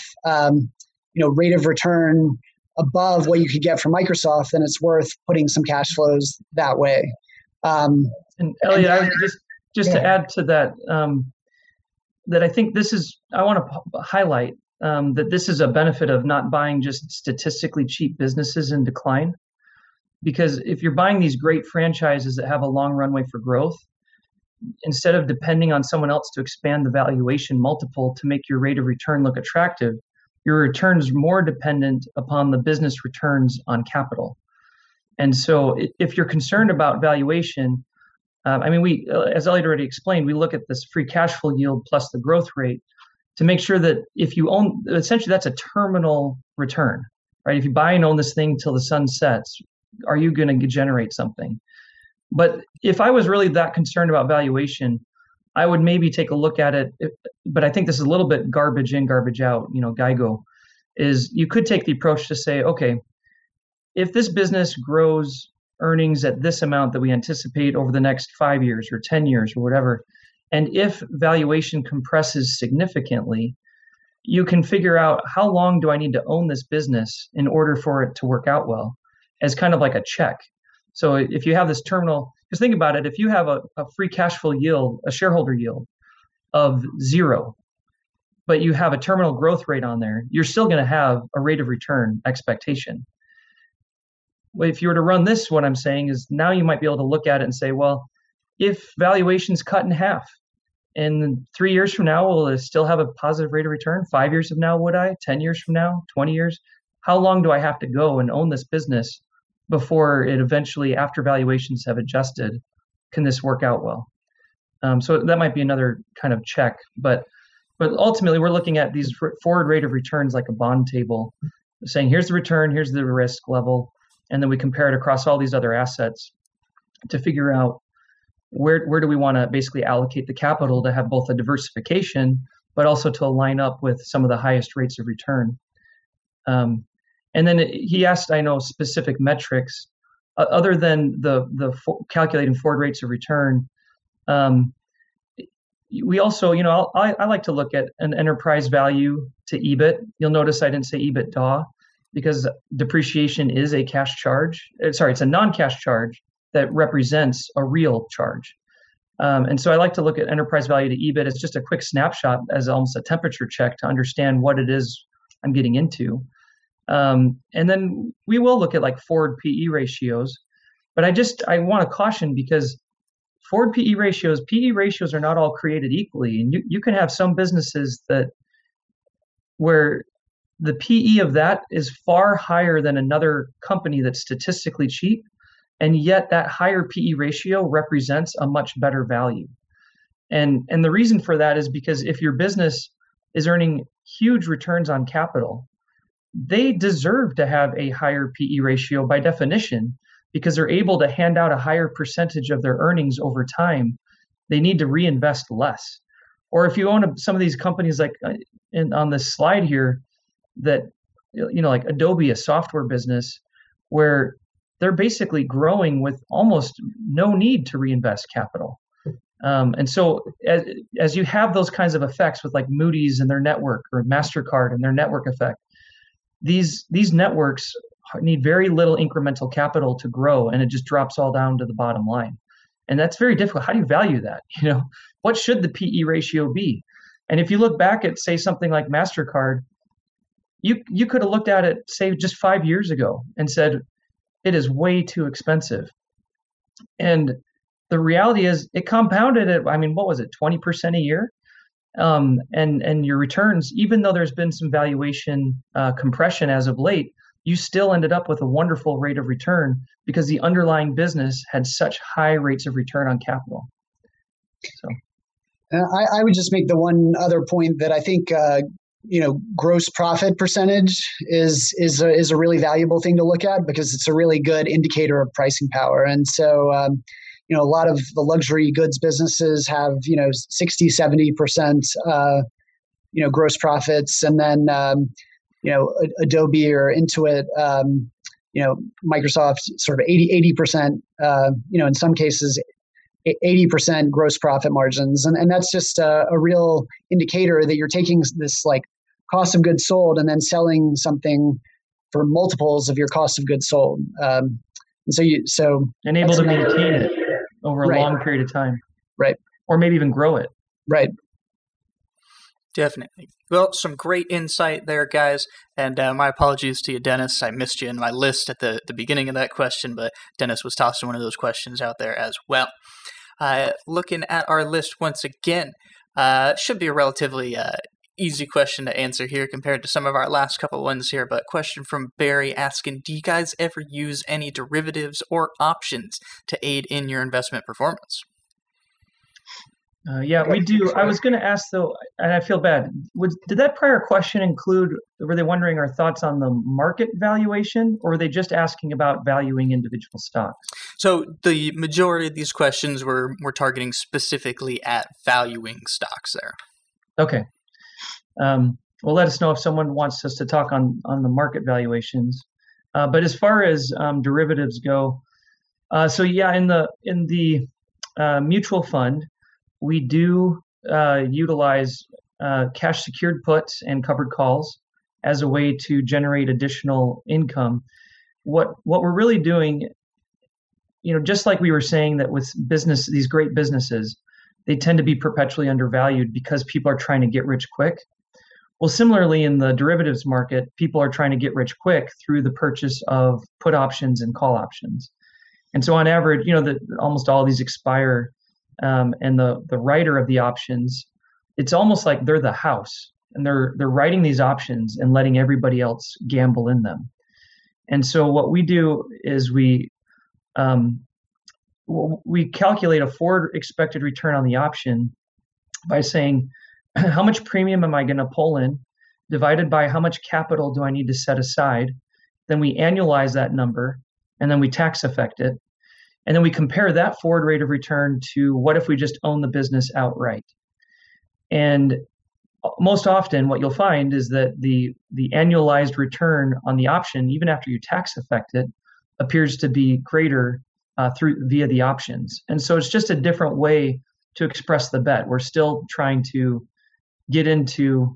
rate of return above what you could get from Microsoft, then it's worth putting some cash flows that way. And Elliot, I would just to add to that, that I think I want to highlight that this is a benefit of not buying just statistically cheap businesses in decline. Because if you're buying these great franchises that have a long runway for growth, instead of depending on someone else to expand the valuation multiple to make your rate of return look attractive, your return is more dependent upon the business returns on capital. And so if you're concerned about valuation, we, as Elliot already explained, we look at this free cash flow yield plus the growth rate to make sure that if you own, essentially that's a terminal return, right? If you buy and own this thing till the sun sets, are you going to generate something? But if I was really that concerned about valuation, I would maybe take a look at it. But I think this is a little bit garbage in, garbage out, GIGO, is you could take the approach to say, okay, if this business grows earnings at this amount that we anticipate over the next 5 years or 10 years or whatever, and if valuation compresses significantly, you can figure out how long do I need to own this business in order for it to work out well, as kind of like a check. So if you have this terminal, because think about it, if you have a free cash flow yield, a shareholder yield of 0, but you have a terminal growth rate on there, you're still going to have a rate of return expectation. If you were to run this, what I'm saying is now you might be able to look at it and say, well, if valuation's cut in half, and 3 years from now, will it still have a positive rate of return? 5 years from now, would I? 10 years from now? 20 years? How long do I have to go and own this business before it eventually, after valuations have adjusted, can this work out well? So that might be another kind of check, but ultimately we're looking at these forward rate of returns like a bond table, saying here's the return, here's the risk level, and then we compare it across all these other assets to figure out where do we want to basically allocate the capital to have both a diversification, but also to line up with some of the highest rates of return. And then he asked, I know, specific metrics other than the calculating forward rates of return. We also, I like to look at an enterprise value to EBIT. You'll notice I didn't say EBITDA because depreciation is a cash charge. It's a non-cash charge that represents a real charge. And so I like to look at enterprise value to EBIT as just a quick snapshot, as almost a temperature check to understand what it is I'm getting into. And then we will look at like forward PE ratios. But I want to caution because forward PE ratios are not all created equally. And you can have some businesses where the PE of that is far higher than another company that's statistically cheap. And yet that higher PE ratio represents a much better value. And the reason for that is because if your business is earning huge returns on capital, they deserve to have a higher PE ratio by definition because they're able to hand out a higher percentage of their earnings over time. They need to reinvest less. Or if you own some of these companies like on this slide here that, like Adobe, a software business, where they're basically growing with almost no need to reinvest capital. And so as you have those kinds of effects with like Moody's and their network or MasterCard and their network effect, these networks need very little incremental capital to grow, and it just drops all down to the bottom line. And that's very difficult. How do you value that? What should the PE ratio be? And if you look back at, say, something like MasterCard, you could have looked at it, say, just 5 years ago and said, it is way too expensive. And the reality is it compounded at, what was it, 20% a year? And your returns, even though there's been some valuation compression as of late, you still ended up with a wonderful rate of return because the underlying business had such high rates of return on capital. So, I would just make the one other point that I think gross profit percentage is a really valuable thing to look at because it's a really good indicator of pricing power. And so a lot of the luxury goods businesses have 60-70% gross profits, and then Adobe or Intuit, Microsoft sort of 80%, in some cases 80% gross profit margins. And that's just a real indicator that you're taking this like cost of goods sold and then selling something for multiples of your cost of goods sold. And able to maintain it over a long period of time. Right. Or maybe even grow it. Right. Definitely. Well, some great insight there, guys. And my apologies to you, Dennis. I missed you in my list at the beginning of that question, but Dennis was tossing one of those questions out there as well. Looking at our list once again, should be a relatively easy question to answer here compared to some of our last couple ones here, but question from Barry asking, do you guys ever use any derivatives or options to aid in your investment performance? Yeah, we do. I was going to ask, though, and I feel bad, did that prior question include, were they wondering our thoughts on the market valuation, or were they just asking about valuing individual stocks? So the majority of these questions were targeting specifically at valuing stocks there. Okay. Well, let us know if someone wants us to talk on the market valuations. But as far as derivatives go, in the mutual fund, we do utilize cash secured puts and covered calls as a way to generate additional income. What we're really doing, just like we were saying that with these great businesses, they tend to be perpetually undervalued because people are trying to get rich quick. Well, similarly, in the derivatives market, people are trying to get rich quick through the purchase of put options and call options. And so on average, almost all of these expire. And the writer of the options, it's almost like they're the house, and they're writing these options and letting everybody else gamble in them. And so what we do is we calculate a forward expected return on the option by saying, how much premium am I going to pull in, divided by how much capital do I need to set aside? Then we annualize that number, and then we tax affect it. And then we compare that forward rate of return to what if we just own the business outright. And most often what you'll find is that the annualized return on the option, even after you tax affect it, appears to be greater via the options. And so it's just a different way to express the bet. We're still trying to get into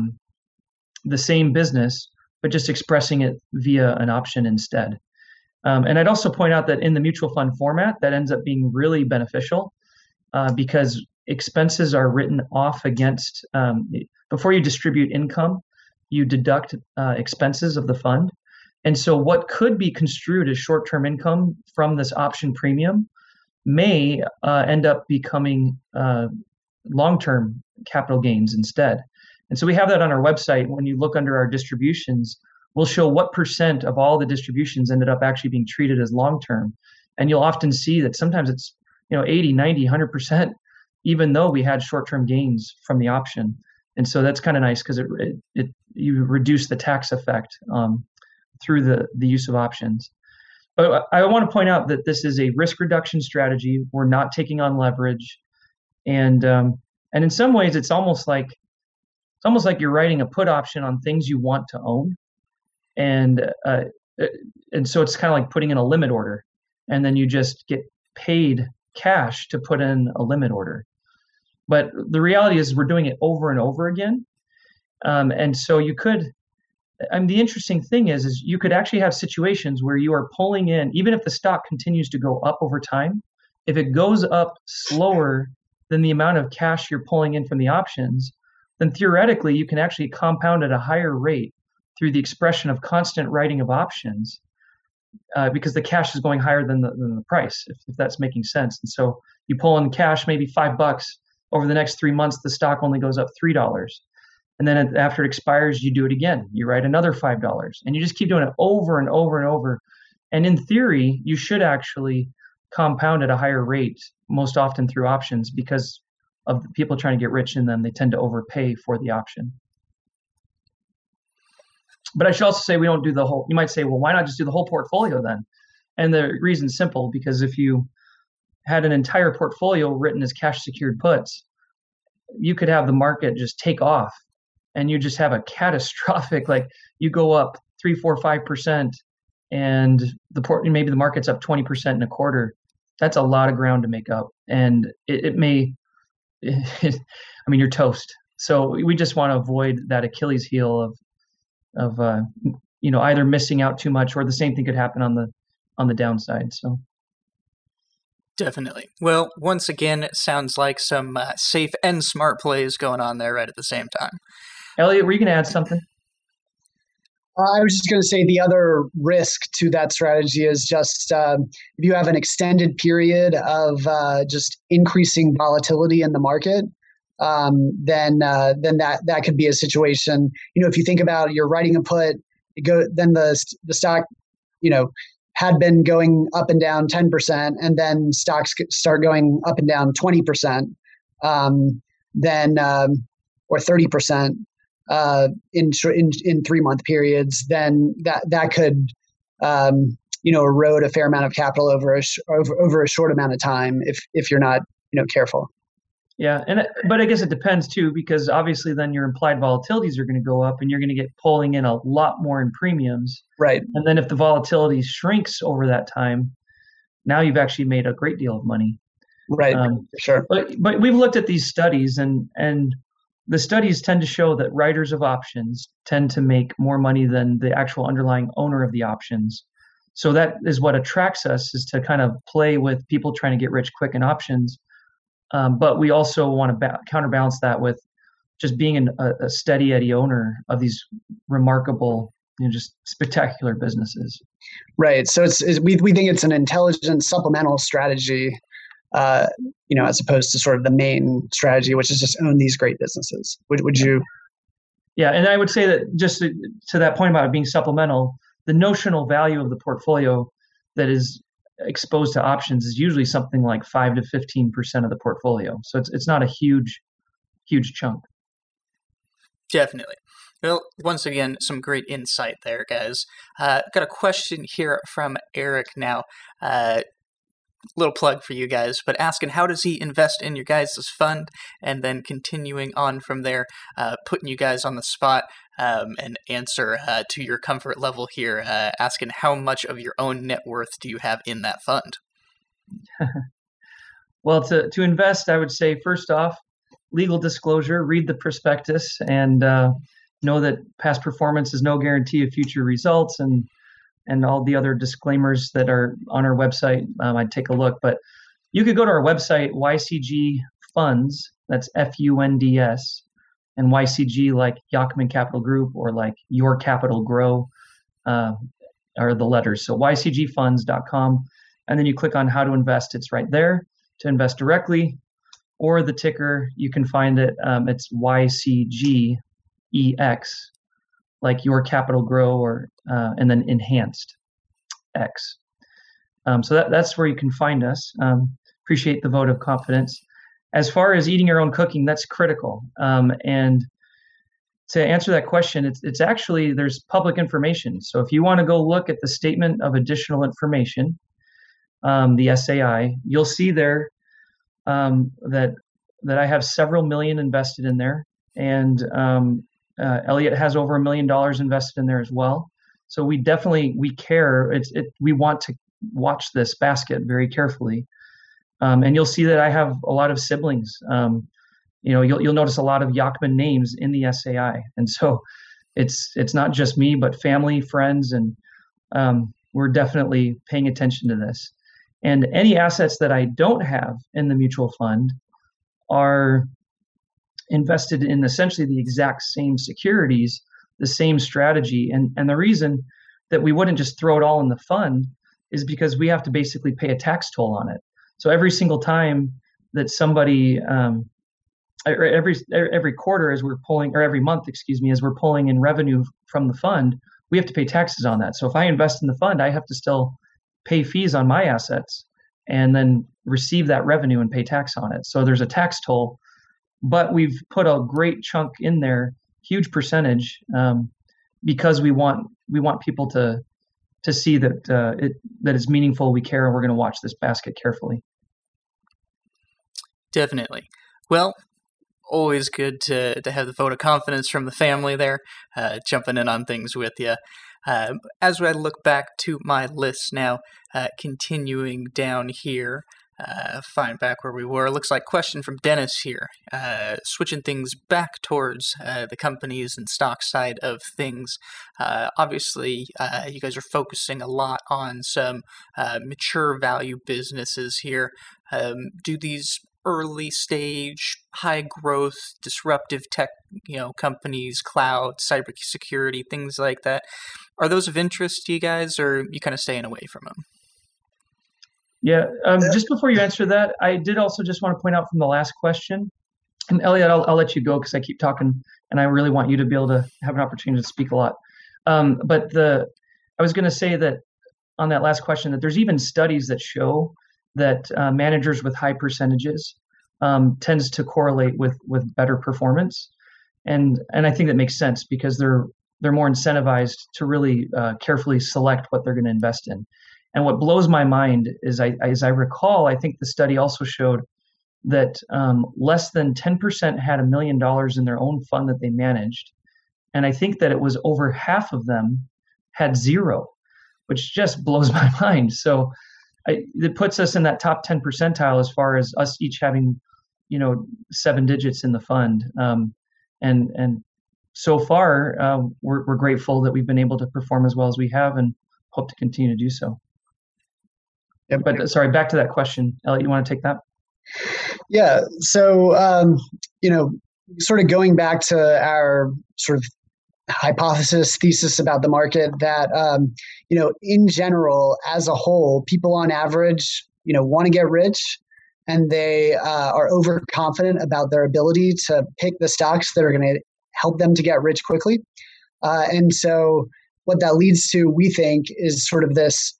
the same business, but just expressing it via an option instead. And I'd also point out that in the mutual fund format, that ends up being really beneficial because expenses are written off against, before you distribute income, you deduct expenses of the fund. And so what could be construed as short-term income from this option premium may end up becoming long-term capital gains instead. And so we have that on our website. When you look under our distributions, we'll show what percent of all the distributions ended up actually being treated as long-term. And you'll often see that sometimes it's 80, 90, 100%, even though we had short-term gains from the option. And so that's kind of nice because you reduce the tax effect through the use of options. But I want to point out that this is a risk reduction strategy. We're not taking on leverage, and in some ways, it's almost like you're writing a put option on things you want to own, and so it's kind of like putting in a limit order, and then you just get paid cash to put in a limit order. But the reality is, we're doing it over and over again, and so you could. The interesting thing is you could actually have situations where you are pulling in, even if the stock continues to go up over time, if it goes up slower than the amount of cash you're pulling in from the options, then theoretically you can actually compound at a higher rate through the expression of constant writing of options because the cash is going higher than the price, if that's making sense. And so you pull in cash, maybe $5 over the next 3 months, the stock only goes up $3. And then after it expires, you do it again. You write another $5, and you just keep doing it over and over and over. And in theory, you should actually compound at a higher rate, most often through options, because of the people trying to get rich in them. They tend to overpay for the option. But I should also say we don't do the whole. You might say, well, why not just do the whole portfolio then? And the reason's simple, because if you had an entire portfolio written as cash secured puts, you could have the market just take off. And you just have a catastrophic, like you go up 3, 4, 5%, and maybe the market's up 20% in a quarter. That's a lot of ground to make up, and it may. You're toast. So we just want to avoid that Achilles heel of either missing out too much, or the same thing could happen on the downside. So. Definitely. Well, once again, it sounds like some safe and smart plays going on there right at the same time. Elliot, were you going to add something? I was just going to say the other risk to that strategy is just if you have an extended period of just increasing volatility in the market, then that could be a situation. If you think about you're writing a put, then the stock, had been going up and down 10%, and then stocks start going up and down 20%, then or 30%. In 3-month periods, then that could erode a fair amount of capital over a short amount of time if you're not careful. Yeah, but I guess it depends too, because obviously then your implied volatilities are going to go up, and you're going to get pulling in a lot more in premiums. Right. And then if the volatility shrinks over that time, now you've actually made a great deal of money. Right. Sure. But we've looked at these studies, and the studies tend to show that writers of options tend to make more money than the actual underlying owner of the options. So that is what attracts us, is to kind of play with people trying to get rich quick in options. But we also want to counterbalance that with just being a steady Eddie owner of these remarkable, just spectacular businesses. Right. So we think it's an intelligent supplemental strategy, as opposed to sort of the main strategy, which is just own these great businesses. Would you? Yeah, and I would say that just to that point about it being supplemental, the notional value of the portfolio that is exposed to options is usually something like 5 to 15% of the portfolio. So it's not a huge chunk. Definitely. Well, once again, some great insight there, guys. Got a question here from Eric now. Little plug for you guys, but asking how does he invest in your guys' fund, and then continuing on from there, putting you guys on the spot and answer to your comfort level here, asking how much of your own net worth do you have in that fund? Well, to invest, I would say first off, legal disclosure, read the prospectus, and know that past performance is no guarantee of future results, and all the other disclaimers that are on our website. I'd take a look, but you could go to our website, YCG Funds, that's FUNDS, and YCG like Yacktman Capital Group or like Your Capital Grow are the letters. So YCGfunds.com, and then you click on how to invest. It's right there to invest directly, or the ticker, you can find it. It's YCGEX, like Your Capital Grow, or and then Enhanced X. So that's where you can find us. Appreciate the vote of confidence. As far as eating your own cooking, that's critical. And to answer that question, it's actually, there's public information. So if you want to go look at the Statement of Additional Information, the SAI, you'll see there that I have several million invested in there, and Elliot has over $1 million invested in there as well. So we care. We want to watch this basket very carefully, and you'll see that I have a lot of siblings. You'll notice a lot of Yacktman names in the SAI, and so it's not just me, but family, friends, and we're definitely paying attention to this. And any assets that I don't have in the mutual fund are invested in essentially the exact same securities, the same strategy. And the reason that we wouldn't just throw it all in the fund is because we have to basically pay a tax toll on it. So every single time that somebody, every quarter as we're pulling, or every month, as we're pulling in revenue from the fund, we have to pay taxes on that. So if I invest in the fund, I have to still pay fees on my assets and then receive that revenue and pay tax on it. So there's a tax toll, but we've put a great chunk in there, huge percentage, because we want people to see that that it's meaningful, we care, and we're going to watch this basket carefully. Definitely. Well, always good to have the vote of confidence from the family there, jumping in on things with you. As I look back to my list now, continuing down here, find back where we were. Looks like question from Dennis here. Switching things back towards the companies and stock side of things. Obviously, you guys are focusing a lot on some mature value businesses here. Do these early stage, high growth, disruptive tech, companies, cloud, cybersecurity, things like that, are those of interest to you guys, or are you kind of staying away from them? Yeah. Just before you answer that, I did also just want to point out from the last question, and Elliot, I'll let you go because I keep talking, and I really want you to be able to have an opportunity to speak a lot. But I was going to say that on that last question, that there's even studies that show that managers with high percentages tends to correlate with better performance, and I think that makes sense because they're more incentivized to really carefully select what they're going to invest in. And what blows my mind is, as I recall, I think the study also showed that less than 10% had $1 million in their own fund that they managed, and I think that it was over half of them had zero, which just blows my mind. So it puts us in that top 10 percentile as far as us each having, 7 digits in the fund. And so far, we're grateful that we've been able to perform as well as we have, and hope to continue to do so. Yeah, but sorry, back to that question. Elliot, you want to take that? Yeah. So, sort of going back to our sort of thesis about the market, that, in general, as a whole, people on average, want to get rich, and they are overconfident about their ability to pick the stocks that are going to help them to get rich quickly. And so what that leads to, we think, is sort of this,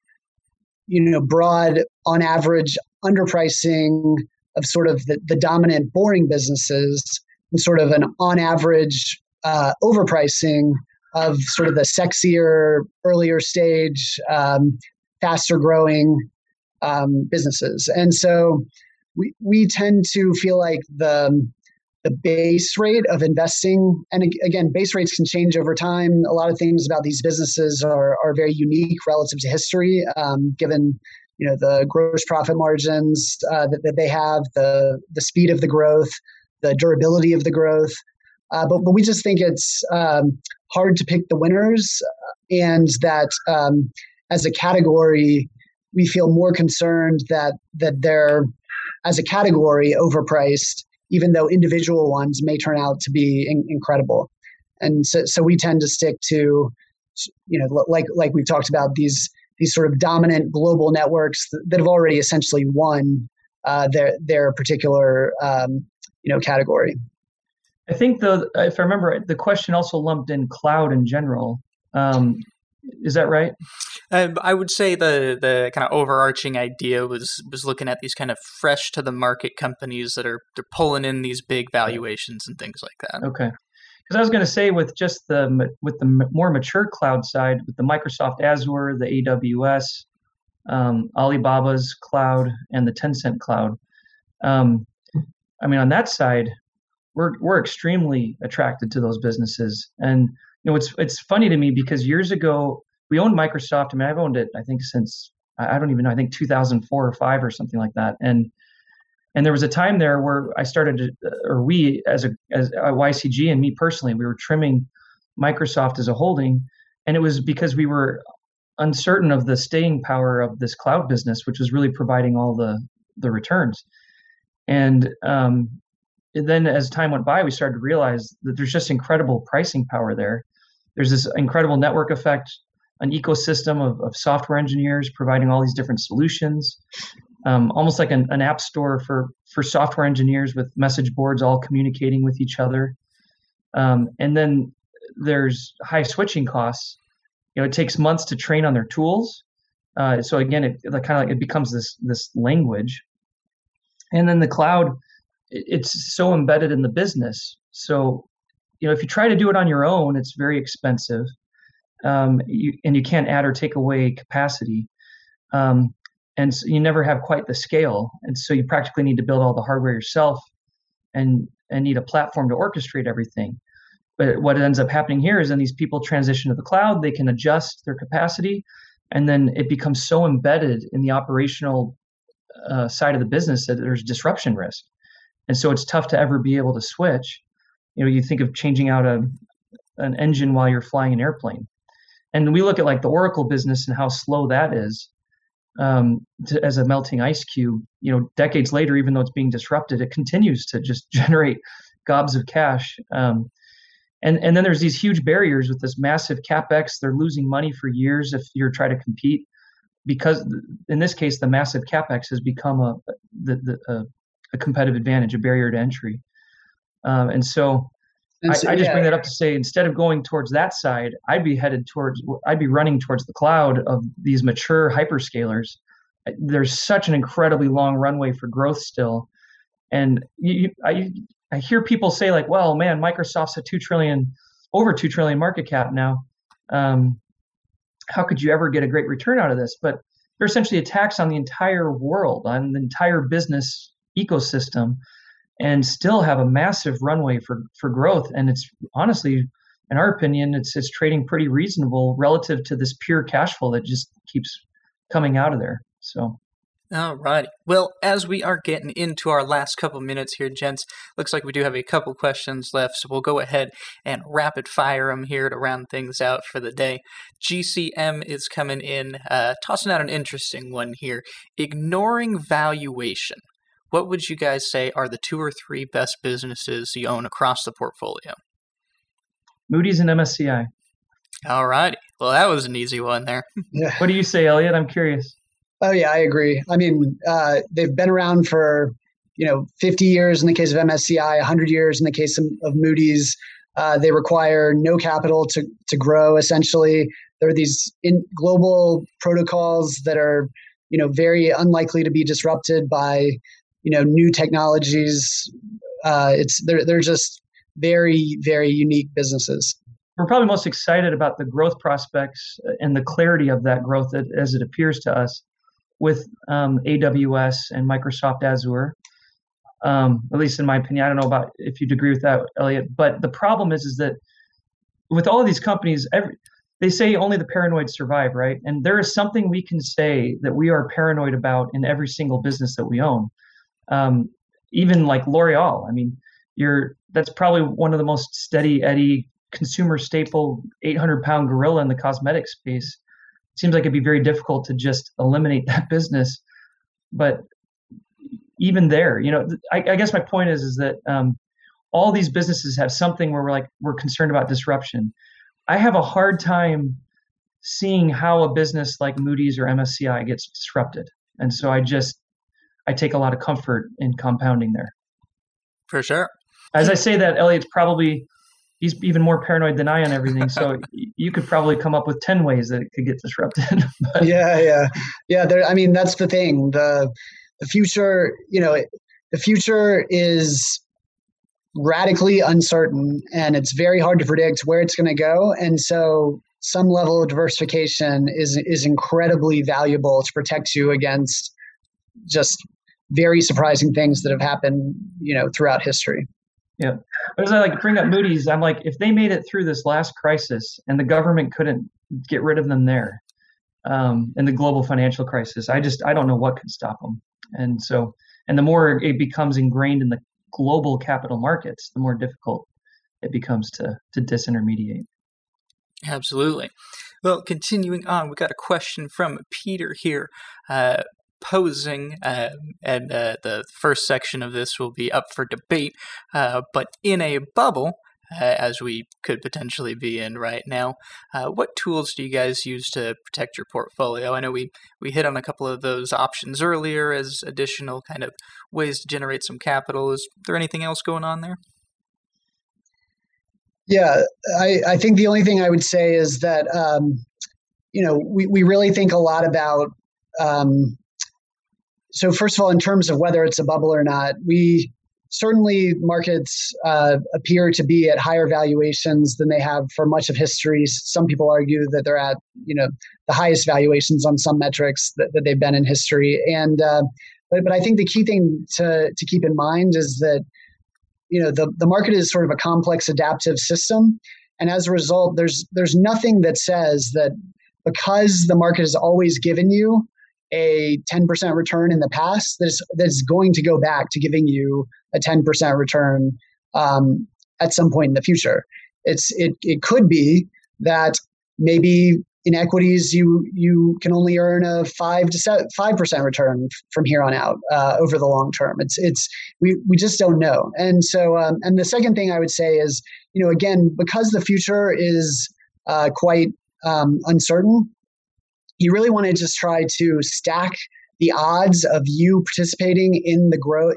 broad, on average, underpricing of sort of the dominant boring businesses, and sort of an on average overpricing of sort of the sexier, earlier stage, faster growing businesses. And so we tend to feel like the base rate of investing, and again, base rates can change over time. A lot of things about these businesses are very unique relative to history, given the gross profit margins that they have, the speed of the growth, the durability of the growth. But we just think it's hard to pick the winners, and that as a category, we feel more concerned that they're, as a category, overpriced, even though individual ones may turn out to be incredible. And so we tend to stick to, like we've talked about, these sort of dominant global networks that have already essentially won their particular category. I think, though, if I remember, the question also lumped in cloud in general. Is that right? I would say the kind of overarching idea was looking at these kind of fresh to the market companies they're pulling in these big valuations and things like that. Okay, because I was going to say with the more mature cloud side, with the Microsoft Azure, the AWS, Alibaba's cloud, and the Tencent cloud. On that side, we're extremely attracted to those businesses. And it's funny to me because years ago we owned Microsoft. I've owned it, I think, since I don't even know. I think 2004 or 5 or something like that. And there was a time there where I started, or we as a YCG and me personally, we were trimming Microsoft as a holding, and it was because we were uncertain of the staying power of this cloud business, which was really providing all the returns. And then as time went by, we started to realize that there's just incredible pricing power there. There's this incredible network effect, an ecosystem of software engineers providing all these different solutions, almost like an app store for software engineers with message boards all communicating with each other. And then there's high switching costs. It takes months to train on their tools. So again, it becomes this language. And then the cloud, it's so embedded in the business. So, if you try to do it on your own, it's very expensive. And you can't add or take away capacity. And so you never have quite the scale. And so you practically need to build all the hardware yourself and need a platform to orchestrate everything. But what ends up happening here is when these people transition to the cloud, they can adjust their capacity, and then it becomes so embedded in the operational side of the business that there's disruption risk. And so it's tough to ever be able to switch. You think of changing out an engine while you're flying an airplane. And we look at like the Oracle business and how slow that is as a melting ice cube. Decades later, even though it's being disrupted, it continues to just generate gobs of cash. And then there's these huge barriers with this massive CapEx. They're losing money for years if you're trying to compete, because in this case, the massive CapEx has become a competitive advantage, a barrier to entry. And so I just bring that up to say, instead of going towards that side, I'd be running towards the cloud of these mature hyperscalers. There's such an incredibly long runway for growth still. And I hear people say like, well, man, Microsoft's over 2 trillion market cap now. How could you ever get a great return out of this? But they're essentially a tax on the entire world, on the entire business ecosystem, and still have a massive runway for growth. And it's honestly, in our opinion, it's trading pretty reasonable relative to this pure cash flow that just keeps coming out of there. So. All righty. Well, as we are getting into our last couple minutes here, gents, looks like we do have a couple questions left, so we'll go ahead and rapid fire them here to round things out for the day. GCM is coming in, tossing out an interesting one here. Ignoring valuation, what would you guys say are the 2 or 3 best businesses you own across the portfolio? Moody's and MSCI. All righty. Well, that was an easy one there. Yeah. What do you say, Elliot? I'm curious. Oh, yeah, I agree. I mean, they've been around for, 50 years in the case of MSCI, 100 years in the case of Moody's. They require no capital to grow, essentially. There are these global protocols that are, very unlikely to be disrupted by, new technologies. They're just very, very unique businesses. We're probably most excited about the growth prospects and the clarity of that growth as it appears to us with AWS and Microsoft Azure. At least in my opinion, I don't know about if you'd agree with that, Elliot. But the problem is that with all of these companies, they say only the paranoid survive, right? And there is something we can say that we are paranoid about in every single business that we own. Even like L'Oreal. I mean, that's probably one of the most steady Eddie consumer staple 800-pound gorilla in the cosmetic space. It seems like it'd be very difficult to just eliminate that business. But even there, I guess my point is that all these businesses have something where we're concerned about disruption. I have a hard time seeing how a business like Moody's or MSCI gets disrupted. And so I take a lot of comfort in compounding there. For sure. As I say that, Elliot's he's even more paranoid than I on everything. So you could probably come up with 10 ways that it could get disrupted. Yeah. That's the thing. The future, the future is radically uncertain, and it's very hard to predict where it's going to go. And so some level of diversification is incredibly valuable to protect you against just very surprising things that have happened, throughout history. Yeah. But as I bring up Moody's, I'm like, if they made it through this last crisis and the government couldn't get rid of them there, in the global financial crisis, I don't know what could stop them. And the more it becomes ingrained in the global capital markets, the more difficult it becomes to disintermediate. Absolutely. Well, continuing on, we got a question from Peter here, posing, and the first section of this will be up for debate, but in a bubble, as we could potentially be in right now, what tools do you guys use to protect your portfolio? I know we hit on a couple of those options earlier as additional kind of ways to generate some capital. Is there anything else going on there? Yeah, I think the only thing I would say is that, we really think a lot about, so first of all, in terms of whether it's a bubble or not, certainly markets appear to be at higher valuations than they have for much of history. Some people argue that they're at, the highest valuations on some metrics that they've been in history. And but I think the key thing to keep in mind is that, the market is sort of a complex adaptive system. And as a result, there's nothing that says that because the market has always given you a 10% return in the past, that's going to go back to giving you a 10% return at some point in the future. It could be that maybe in equities you can only earn a 5% return from here on out over the long term. We just don't know. And so and the second thing I would say is, again, because the future is quite uncertain, you really want to just try to stack the odds of you participating in the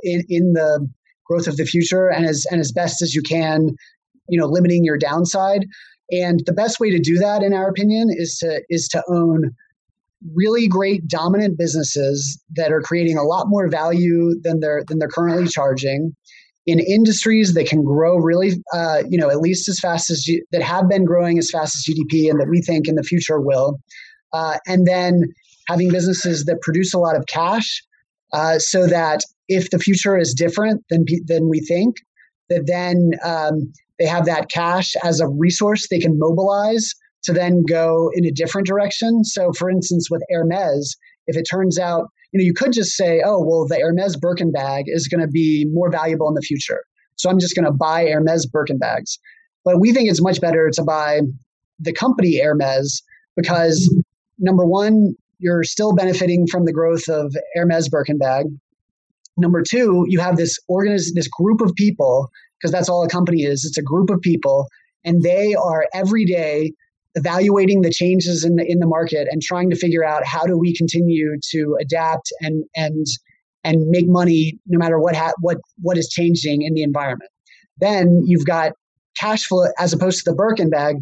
growth of the future and as best as you can, limiting your downside. And the best way to do that, in our opinion, is to own really great dominant businesses that are creating a lot more value than they're currently charging, in industries that can grow really, at least as fast as that have been growing as fast as GDP, and that we think in the future will. And then having businesses that produce a lot of cash, so that if the future is different than we think, that then they have that cash as a resource they can mobilize to then go in a different direction. So, for instance, with Hermes, if it turns out, you could just say, oh, well, the Hermes Birkin bag is going to be more valuable in the future, so I'm just going to buy Hermes Birkin bags. But we think it's much better to buy the company Hermes because, number one, you're still benefiting from the growth of Hermes Birkin bag. Number two, you have this group of people, because that's all a company is. It's a group of people, and they are every day evaluating the changes in the market and trying to figure out how do we continue to adapt and make money no matter what is changing in the environment. Then you've got cash flow as opposed to the Birkin bag.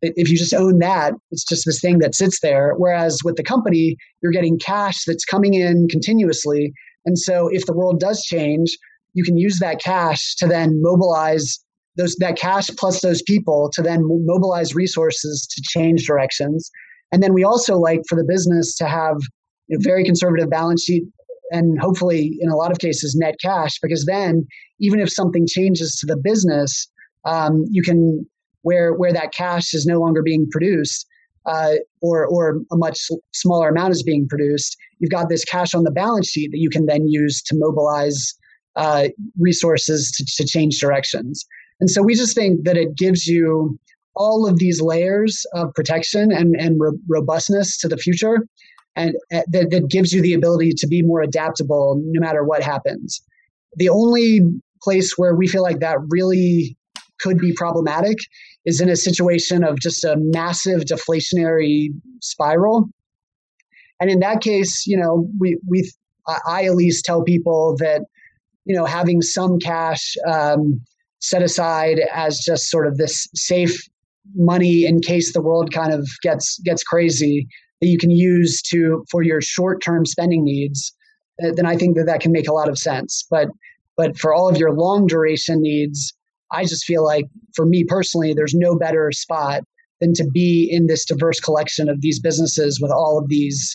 if you just own that, it's just this thing that sits there. Whereas with the company, you're getting cash that's coming in continuously. And so if the world does change, you can use that cash to then mobilize that cash plus those people to then mobilize resources to change directions. And then we also like for the business to have a very conservative balance sheet and hopefully in a lot of cases net cash, because then even if something changes to the business, you can where that cash is no longer being produced or a much smaller amount is being produced, you've got this cash on the balance sheet that you can then use to mobilize resources to change directions. And so we just think that it gives you all of these layers of protection and robustness to the future, and that gives you the ability to be more adaptable no matter what happens. The only place where we feel like that really could be problematic is in a situation of just a massive deflationary spiral. And in that case, I at least tell people that, having some cash set aside as just sort of this safe money in case the world kind of gets crazy that you can use for your short-term spending needs, then I think that can make a lot of sense. But for all of your long duration needs, I just feel like for me personally, there's no better spot than to be in this diverse collection of these businesses with all of these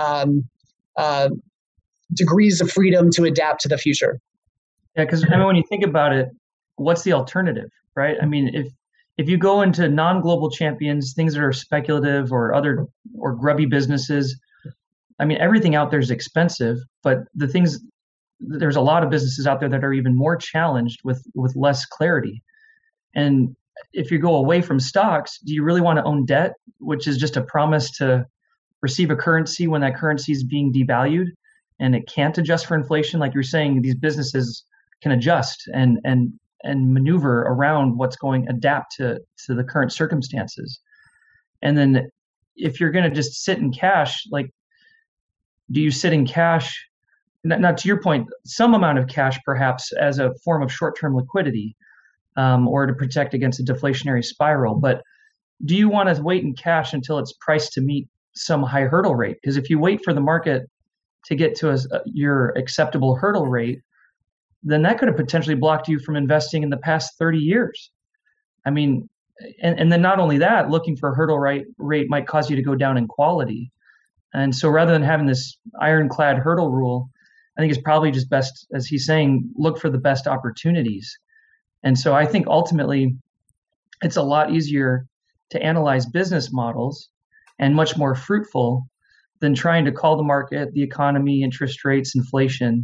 degrees of freedom to adapt to the future. Yeah, because when you think about it, what's the alternative, right? I mean, if you go into non-global champions, things that are speculative or grubby businesses, I mean, everything out there is expensive, but there's a lot of businesses out there that are even more challenged with less clarity. And if you go away from stocks, do you really want to own debt, which is just a promise to receive a currency when that currency is being devalued and it can't adjust for inflation? Like you're saying, these businesses can adjust and maneuver around adapt to the current circumstances. And then if you're going to just sit in cash, like, do you sit in cash? Not to your point, some amount of cash perhaps as a form of short-term liquidity or to protect against a deflationary spiral. But do you want to wait in cash until it's priced to meet some high hurdle rate? Because if you wait for the market to get to your acceptable hurdle rate, then that could have potentially blocked you from investing in the past 30 years. I mean, and then not only that, looking for a hurdle rate might cause you to go down in quality. And so rather than having this ironclad hurdle rule, I think it's probably just best, as he's saying, look for the best opportunities. And so I think ultimately it's a lot easier to analyze business models and much more fruitful than trying to call the market, the economy, interest rates, inflation.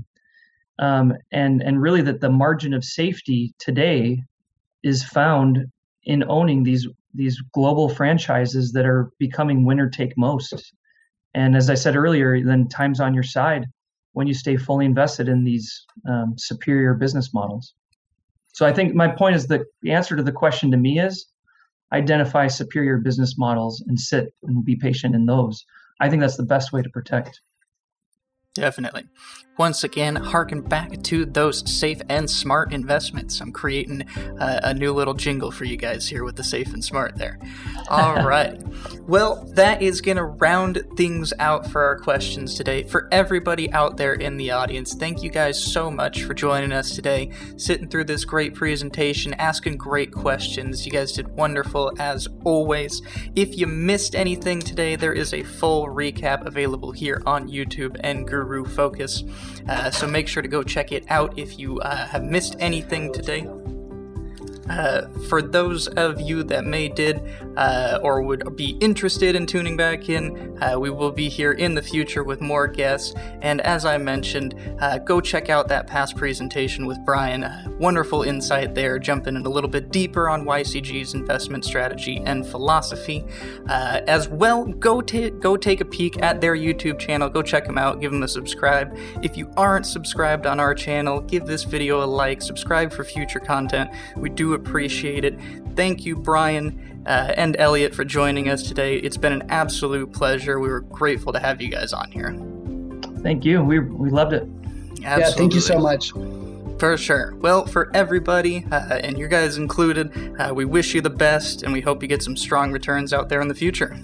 And really that the margin of safety today is found in owning these global franchises that are becoming winner take most. And as I said earlier, then time's on your side when you stay fully invested in these superior business models. So I think my point is that the answer to the question to me is identify superior business models and sit and be patient in those. I think that's the best way to protect. Definitely. Once again, harken back to those safe and smart investments. I'm creating a new little jingle for you guys here with the safe and smart there. All right. Well, that is going to round things out for our questions today. For everybody out there in the audience, thank you guys so much for joining us today, sitting through this great presentation, asking great questions. You guys did wonderful as always. If you missed anything today, there is a full recap available here on YouTube and Guru Focus. So make sure to go check it out if you have missed anything today. For those of you that did or would be interested in tuning back in, we will be here in the future with more guests. And as I mentioned, go check out that past presentation with Brian. Wonderful insight there, jumping in a little bit deeper on YCG's investment strategy and philosophy. As well, go take a peek at their YouTube channel. Go check them out. Give them a subscribe. If you aren't subscribed on our channel, give this video a like. Subscribe for future content. We do appreciate it. Thank you, Brian and Elliot, for joining us today. It's been an absolute pleasure. We were grateful to have you guys on here. Thank you. We loved it. Absolutely. Yeah, thank you so much. For sure. Well, for everybody, and you guys included, we wish you the best, and we hope you get some strong returns out there in the future.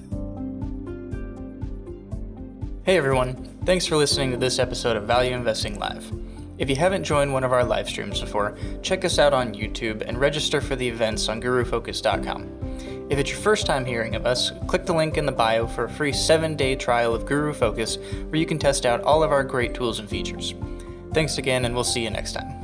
Hey everyone, thanks for listening to this episode of Value Investing Live. If you haven't joined one of our live streams before, check us out on YouTube and register for the events on GuruFocus.com. If it's your first time hearing of us, click the link in the bio for a free 7-day trial of GuruFocus, where you can test out all of our great tools and features. Thanks again, and we'll see you next time.